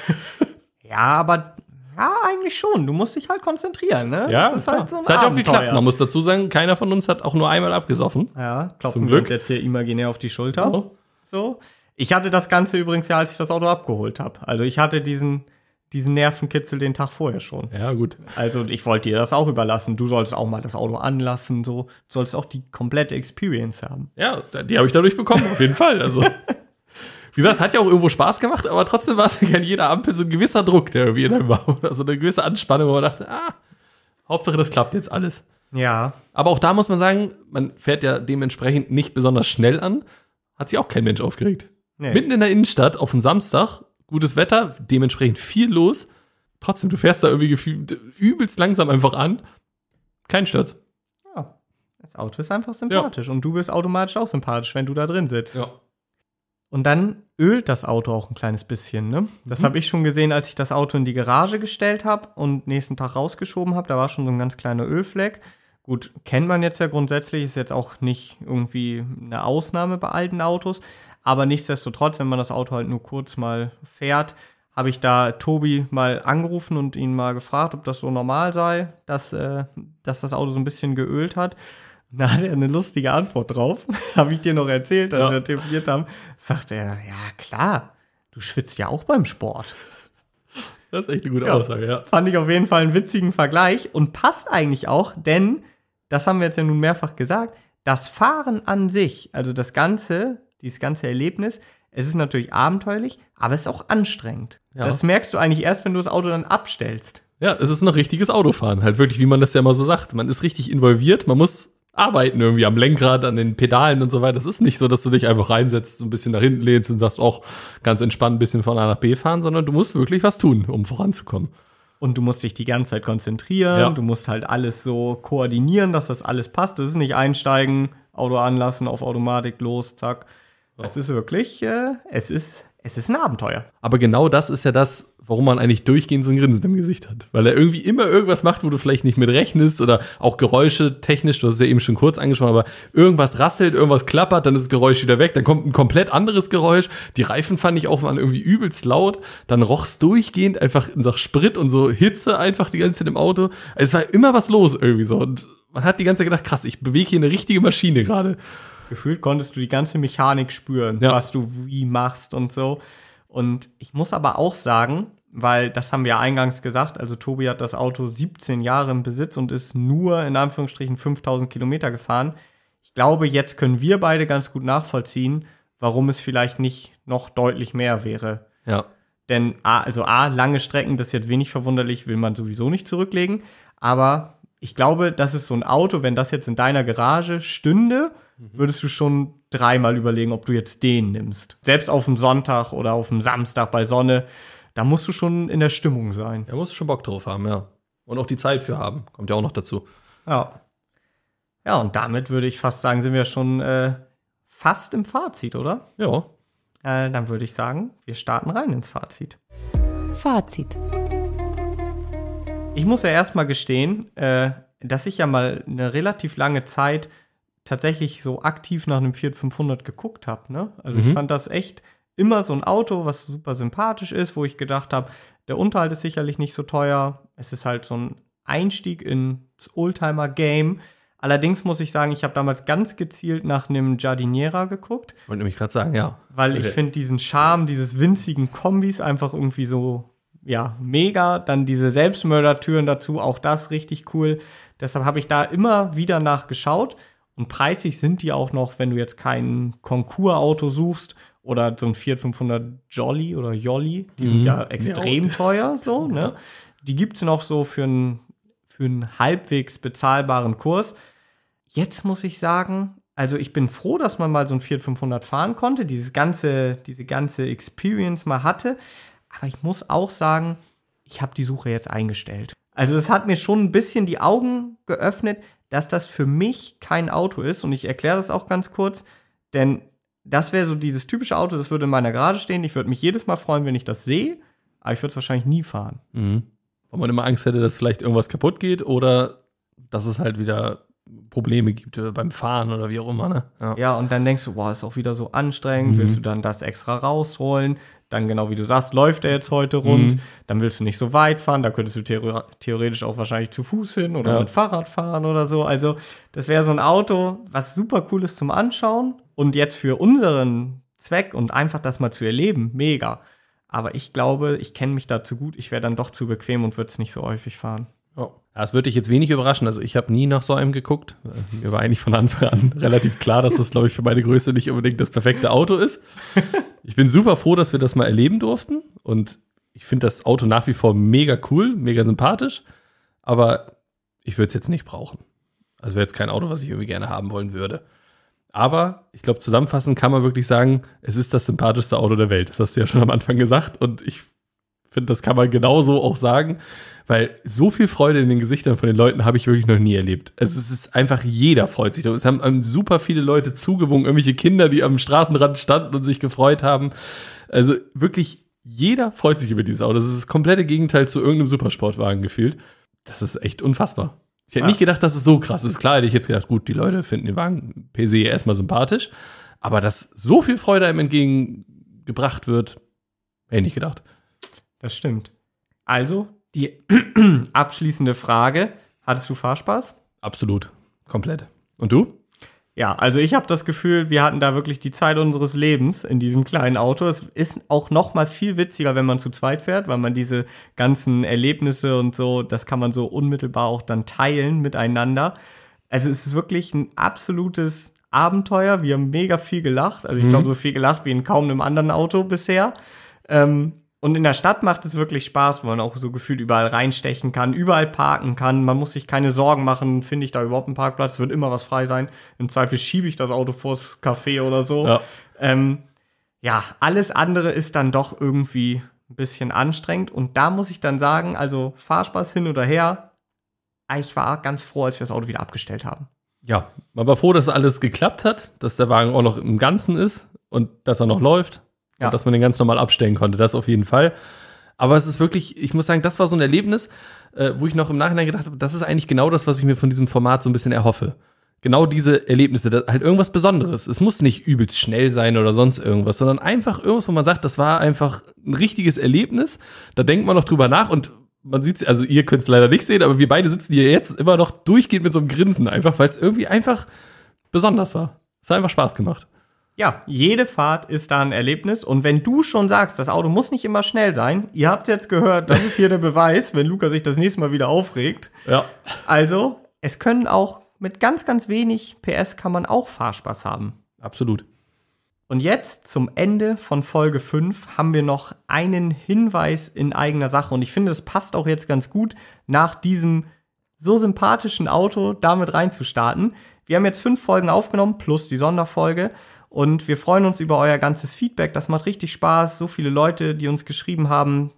Ja, aber eigentlich schon. Du musst dich halt konzentrieren, ne? Ja, das ist klar. halt so ein Es hat ja auch Abenteuer. geklappt. Man muss dazu sagen, keiner von uns hat auch nur einmal abgesoffen. Ja, klopfen Zum wir Glück. uns jetzt hier imaginär auf die Schulter. Oh. So. Ich hatte das Ganze übrigens ja, als ich das Auto abgeholt habe. Also ich hatte diesen Nervenkitzel den Tag vorher schon. Ja, gut. Also ich wollte dir das auch überlassen. Du sollst auch mal das Auto anlassen. So. Du sollst auch die komplette Experience haben. Ja, die habe ich dadurch bekommen, auf jeden Fall. Also, wie gesagt, es hat ja auch irgendwo Spaß gemacht, aber trotzdem war es an jeder Ampel so ein gewisser Druck, der irgendwie in einem war. Also eine gewisse Anspannung, wo man dachte, Hauptsache das klappt jetzt alles. Ja. Aber auch da muss man sagen, man fährt ja dementsprechend nicht besonders schnell an. Hat sich auch kein Mensch aufgeregt. Nee. Mitten in der Innenstadt auf einem Samstag, gutes Wetter, dementsprechend viel los. Trotzdem, du fährst da irgendwie gefühlt übelst langsam einfach an. Kein Sturz. Ja. Das Auto ist einfach sympathisch. Und du bist automatisch auch sympathisch, wenn du da drin sitzt. Ja. Und dann ölt das Auto auch ein kleines bisschen, ne? Das habe ich schon gesehen, als ich das Auto in die Garage gestellt habe und nächsten Tag rausgeschoben habe. Da war schon so ein ganz kleiner Ölfleck. Gut, kennt man jetzt ja grundsätzlich, ist jetzt auch nicht irgendwie eine Ausnahme bei alten Autos. Aber nichtsdestotrotz, wenn man das Auto halt nur kurz mal fährt, habe ich da Tobi mal angerufen und ihn mal gefragt, ob das so normal sei, dass das Auto so ein bisschen geölt hat. Da hat er eine lustige Antwort drauf. Habe ich dir noch erzählt, als wir telefoniert haben. Sagt er, ja klar, du schwitzt ja auch beim Sport. Das ist echt eine gute Aussage, ja. Fand ich auf jeden Fall einen witzigen Vergleich und passt eigentlich auch, denn, das haben wir jetzt ja nun mehrfach gesagt, das Fahren an sich, also dieses ganze Erlebnis, es ist natürlich abenteuerlich, aber es ist auch anstrengend. Ja. Das merkst du eigentlich erst, wenn du das Auto dann abstellst. Ja, es ist ein richtiges Autofahren. Halt wirklich, wie man das ja immer so sagt. Man ist richtig involviert, man muss arbeiten irgendwie am Lenkrad, an den Pedalen und so weiter. Es ist nicht so, dass du dich einfach reinsetzt, so ein bisschen nach hinten lehnst und sagst, auch ganz entspannt ein bisschen von A nach B fahren, sondern du musst wirklich was tun, um voranzukommen. Und du musst dich die ganze Zeit konzentrieren, du musst halt alles so koordinieren, dass das alles passt. Das ist nicht einsteigen, Auto anlassen, auf Automatik, los, zack. Es ist wirklich, es ist ein Abenteuer. Aber genau das ist ja das, warum man eigentlich durchgehend so ein Grinsen im Gesicht hat. Weil er irgendwie immer irgendwas macht, wo du vielleicht nicht mit rechnest oder auch Geräusche technisch, du hast es ja eben schon kurz angesprochen, aber irgendwas rasselt, irgendwas klappert, dann ist das Geräusch wieder weg, dann kommt ein komplett anderes Geräusch. Die Reifen fand ich auch waren irgendwie übelst laut. Dann roch's durchgehend einfach in Sachen Sprit und so Hitze einfach die ganze Zeit im Auto. Also es war immer was los irgendwie so. Und man hat die ganze Zeit gedacht, krass, ich bewege hier eine richtige Maschine gerade. Gefühlt konntest du die ganze Mechanik spüren, was du wie machst und so. Und ich muss aber auch sagen, weil das haben wir eingangs gesagt, also Tobi hat das Auto 17 Jahre im Besitz und ist nur in Anführungsstrichen 5000 Kilometer gefahren. Ich glaube, jetzt können wir beide ganz gut nachvollziehen, warum es vielleicht nicht noch deutlich mehr wäre. Ja. Denn lange Strecken, das ist jetzt wenig verwunderlich, will man sowieso nicht zurücklegen. Aber ich glaube, das ist so ein Auto, wenn das jetzt in deiner Garage stünde, würdest du schon dreimal überlegen, ob du jetzt den nimmst. Selbst auf dem Sonntag oder auf dem Samstag bei Sonne, da musst du schon in der Stimmung sein. Da musst du schon Bock drauf haben, ja. Und auch die Zeit für haben, kommt ja auch noch dazu. Ja. Ja, und damit würde ich fast sagen, sind wir schon fast im Fazit, oder? Ja. Dann würde ich sagen, wir starten rein ins Fazit. Fazit. Ich muss ja erstmal gestehen, dass ich ja mal eine relativ lange Zeit tatsächlich so aktiv nach einem Fiat 500 geguckt habe. Ne? Also ich fand das echt immer so ein Auto, was super sympathisch ist, wo ich gedacht habe, der Unterhalt ist sicherlich nicht so teuer. Es ist halt so ein Einstieg ins Oldtimer-Game. Allerdings muss ich sagen, ich habe damals ganz gezielt nach einem Giardiniera geguckt. Wollte nämlich gerade sagen, ja. Weil ich finde diesen Charme dieses winzigen Kombis einfach irgendwie so, ja, mega. Dann diese Selbstmördertüren dazu, auch das richtig cool. Deshalb habe ich da immer wieder nachgeschaut. Und preislich sind die auch noch, wenn du jetzt kein Konkursauto suchst oder so ein Fiat 500 Jolly oder Jolly, die sind ja extrem teuer, so, ne? Die gibt's noch so für einen halbwegs bezahlbaren Kurs. Jetzt muss ich sagen, Also ich bin froh, dass man mal so ein Fiat 500 fahren konnte, diese ganze Experience mal hatte. Aber ich muss auch sagen, ich habe die Suche jetzt eingestellt. Also es hat mir schon ein bisschen die Augen geöffnet, dass das für mich kein Auto ist. Und ich erkläre das auch ganz kurz, denn das wäre so dieses typische Auto, das würde in meiner Garage stehen. Ich würde mich jedes Mal freuen, wenn ich das sehe, aber ich würde es wahrscheinlich nie fahren. Mhm. Weil man immer Angst hätte, dass vielleicht irgendwas kaputt geht oder dass es halt wieder Probleme gibt beim Fahren oder wie auch immer, ne? Ja, und dann denkst du, boah, ist auch wieder so anstrengend, willst du dann das extra rausholen? Dann genau wie du sagst, läuft der jetzt heute rund, dann willst du nicht so weit fahren, da könntest du theoretisch auch wahrscheinlich zu Fuß hin oder mit Fahrrad fahren oder so. Also das wäre so ein Auto, was super cool ist zum Anschauen und jetzt für unseren Zweck und einfach das mal zu erleben, mega. Aber ich glaube, ich kenne mich da zu gut, ich wäre dann doch zu bequem und würde es nicht so häufig fahren. Oh. Das würde dich jetzt wenig überraschen. Also ich habe nie nach so einem geguckt. Mir war eigentlich von Anfang an relativ klar, dass das, glaube ich, für meine Größe nicht unbedingt das perfekte Auto ist. Ich bin super froh, dass wir das mal erleben durften. Und ich finde das Auto nach wie vor mega cool, mega sympathisch. Aber ich würde es jetzt nicht brauchen. Also wäre jetzt kein Auto, was ich irgendwie gerne haben wollen würde. Aber ich glaube, zusammenfassend kann man wirklich sagen, es ist das sympathischste Auto der Welt. Das hast du ja schon am Anfang gesagt. Und ich finde, das kann man genauso auch sagen. Weil so viel Freude in den Gesichtern von den Leuten habe ich wirklich noch nie erlebt. Es ist einfach, jeder freut sich. Es haben super viele Leute zugewunken, irgendwelche Kinder, die am Straßenrand standen und sich gefreut haben. Also wirklich, jeder freut sich über dieses Auto. Das ist das komplette Gegenteil zu irgendeinem Supersportwagen gefühlt. Das ist echt unfassbar. Ich hätte nicht gedacht, dass es so krass ist. Klar hätte ich jetzt gedacht, gut, die Leute finden den Wagen per se erstmal sympathisch. Aber dass so viel Freude einem entgegengebracht wird, hätte ich nicht gedacht. Das stimmt. Also, die abschließende Frage, hattest du Fahrspaß? Absolut, komplett. Und du? Ja, also ich habe das Gefühl, wir hatten da wirklich die Zeit unseres Lebens in diesem kleinen Auto. Es ist auch noch mal viel witziger, wenn man zu zweit fährt, weil man diese ganzen Erlebnisse und so, das kann man so unmittelbar auch dann teilen miteinander. Also es ist wirklich ein absolutes Abenteuer. Wir haben mega viel gelacht. Also ich glaube, so viel gelacht wie in kaum einem anderen Auto bisher. Und in der Stadt macht es wirklich Spaß, wo man auch so gefühlt überall reinstechen kann, überall parken kann. Man muss sich keine Sorgen machen, finde ich da überhaupt einen Parkplatz, wird immer was frei sein. Im Zweifel schiebe ich das Auto vors Café oder so. Ja. Alles andere ist dann doch irgendwie ein bisschen anstrengend. Und da muss ich dann sagen, also Fahrspaß hin oder her, ich war ganz froh, als wir das Auto wieder abgestellt haben. Ja, man war froh, dass alles geklappt hat, dass der Wagen auch noch im Ganzen ist und dass er noch läuft. Ja. Und dass man den ganz normal abstellen konnte, das auf jeden Fall. Aber es ist wirklich, ich muss sagen, das war so ein Erlebnis, wo ich noch im Nachhinein gedacht habe, das ist eigentlich genau das, was ich mir von diesem Format so ein bisschen erhoffe. Genau diese Erlebnisse, halt irgendwas Besonderes. Es muss nicht übelst schnell sein oder sonst irgendwas, sondern einfach irgendwas, wo man sagt, das war einfach ein richtiges Erlebnis. Da denkt man noch drüber nach und man sieht es, also ihr könnt es leider nicht sehen, aber wir beide sitzen hier jetzt immer noch durchgehend mit so einem Grinsen einfach, weil es irgendwie einfach besonders war. Es hat einfach Spaß gemacht. Ja, jede Fahrt ist da ein Erlebnis. Und wenn du schon sagst, das Auto muss nicht immer schnell sein, ihr habt jetzt gehört, das ist hier der Beweis, wenn Luca sich das nächste Mal wieder aufregt. Ja. Also, es können auch mit ganz, ganz wenig PS kann man auch Fahrspaß haben. Absolut. Und jetzt zum Ende von Folge 5 haben wir noch einen Hinweis in eigener Sache. Und ich finde, es passt auch jetzt ganz gut, nach diesem so sympathischen Auto damit reinzustarten. Wir haben jetzt 5 Folgen aufgenommen, plus die Sonderfolge. Und wir freuen uns über euer ganzes Feedback. Das macht richtig Spaß. So viele Leute, die uns geschrieben haben.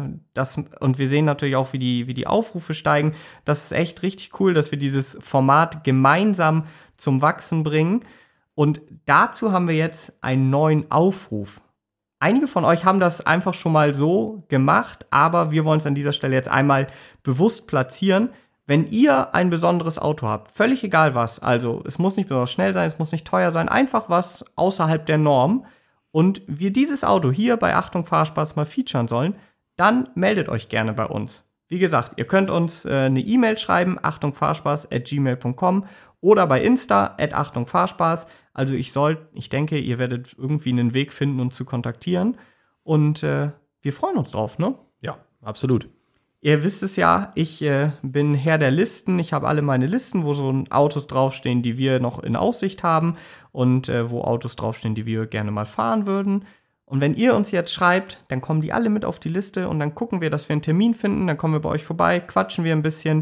Und wir sehen natürlich auch, wie die Aufrufe steigen. Das ist echt richtig cool, dass wir dieses Format gemeinsam zum Wachsen bringen. Und dazu haben wir jetzt einen neuen Aufruf. Einige von euch haben das einfach schon mal so gemacht, aber wir wollen es an dieser Stelle jetzt einmal bewusst platzieren. Wenn ihr ein besonderes Auto habt, völlig egal was, also es muss nicht besonders schnell sein, es muss nicht teuer sein, einfach was außerhalb der Norm und wir dieses Auto hier bei Achtung Fahrspaß mal featuren sollen, dann meldet euch gerne bei uns. Wie gesagt, ihr könnt uns eine E-Mail schreiben, achtungfahrspaß@gmail.com oder bei Insta @achtungfahrspaß. Also ich denke, ihr werdet irgendwie einen Weg finden, uns zu kontaktieren und wir freuen uns drauf, ne? Ja, absolut. Ihr wisst es ja, ich bin Herr der Listen. Ich habe alle meine Listen, wo so Autos draufstehen, die wir noch in Aussicht haben und wo Autos draufstehen, die wir gerne mal fahren würden. Und wenn ihr uns jetzt schreibt, dann kommen die alle mit auf die Liste und dann gucken wir, dass wir einen Termin finden. Dann kommen wir bei euch vorbei, quatschen wir ein bisschen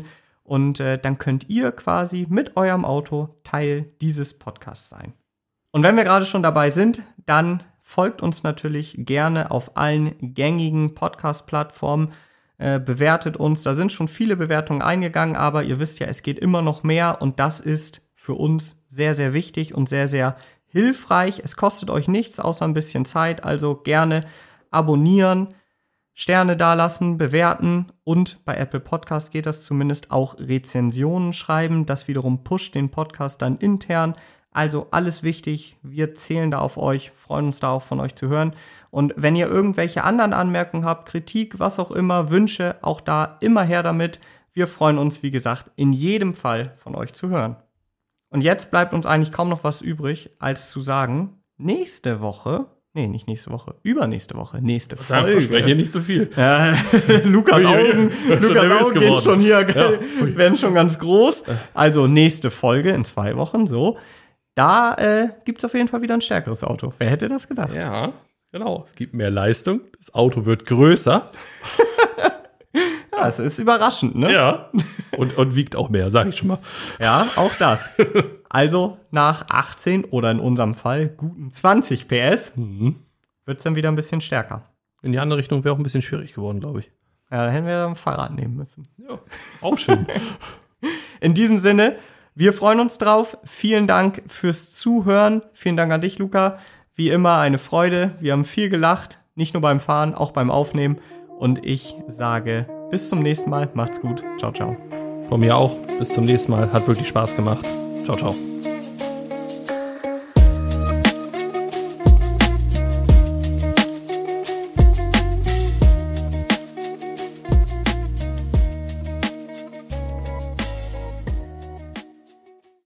Und dann könnt ihr quasi mit eurem Auto Teil dieses Podcasts sein. Und wenn wir gerade schon dabei sind, dann folgt uns natürlich gerne auf allen gängigen Podcast-Plattformen. Bewertet uns. Da sind schon viele Bewertungen eingegangen, aber ihr wisst ja, es geht immer noch mehr und das ist für uns sehr, sehr wichtig und sehr, sehr hilfreich. Es kostet euch nichts, außer ein bisschen Zeit, also gerne abonnieren, Sterne dalassen, bewerten und bei Apple Podcast geht das zumindest auch Rezensionen schreiben. Das wiederum pusht den Podcast dann intern. Also alles wichtig, wir zählen da auf euch, freuen uns da auch von euch zu hören. Und wenn ihr irgendwelche anderen Anmerkungen habt, Kritik, was auch immer, Wünsche, auch da immer her damit. Wir freuen uns, wie gesagt, in jedem Fall von euch zu hören. Und jetzt bleibt uns eigentlich kaum noch was übrig, als zu sagen, nächste Woche, nächste Woche, nächste Folge. Ich verspreche hier nicht zu viel. Lukas Augen gehen schon hier, werden schon ganz groß. Also nächste Folge in 2 Wochen, so. Da gibt es auf jeden Fall wieder ein stärkeres Auto. Wer hätte das gedacht? Ja, genau. Es gibt mehr Leistung. Das Auto wird größer. Ja, es ist überraschend, ne? Ja. Und wiegt auch mehr, sag ich schon mal. Ja, auch das. Also nach 18 oder in unserem Fall guten 20 PS wird es dann wieder ein bisschen stärker. In die andere Richtung wäre auch ein bisschen schwierig geworden, glaube ich. Ja, da hätten wir ein Fahrrad nehmen müssen. Ja, auch schön. In diesem Sinne, wir freuen uns drauf. Vielen Dank fürs Zuhören. Vielen Dank an dich, Luca. Wie immer eine Freude. Wir haben viel gelacht. Nicht nur beim Fahren, auch beim Aufnehmen. Und ich sage bis zum nächsten Mal. Macht's gut. Ciao, ciao. Von mir auch. Bis zum nächsten Mal. Hat wirklich Spaß gemacht. Ciao, ciao.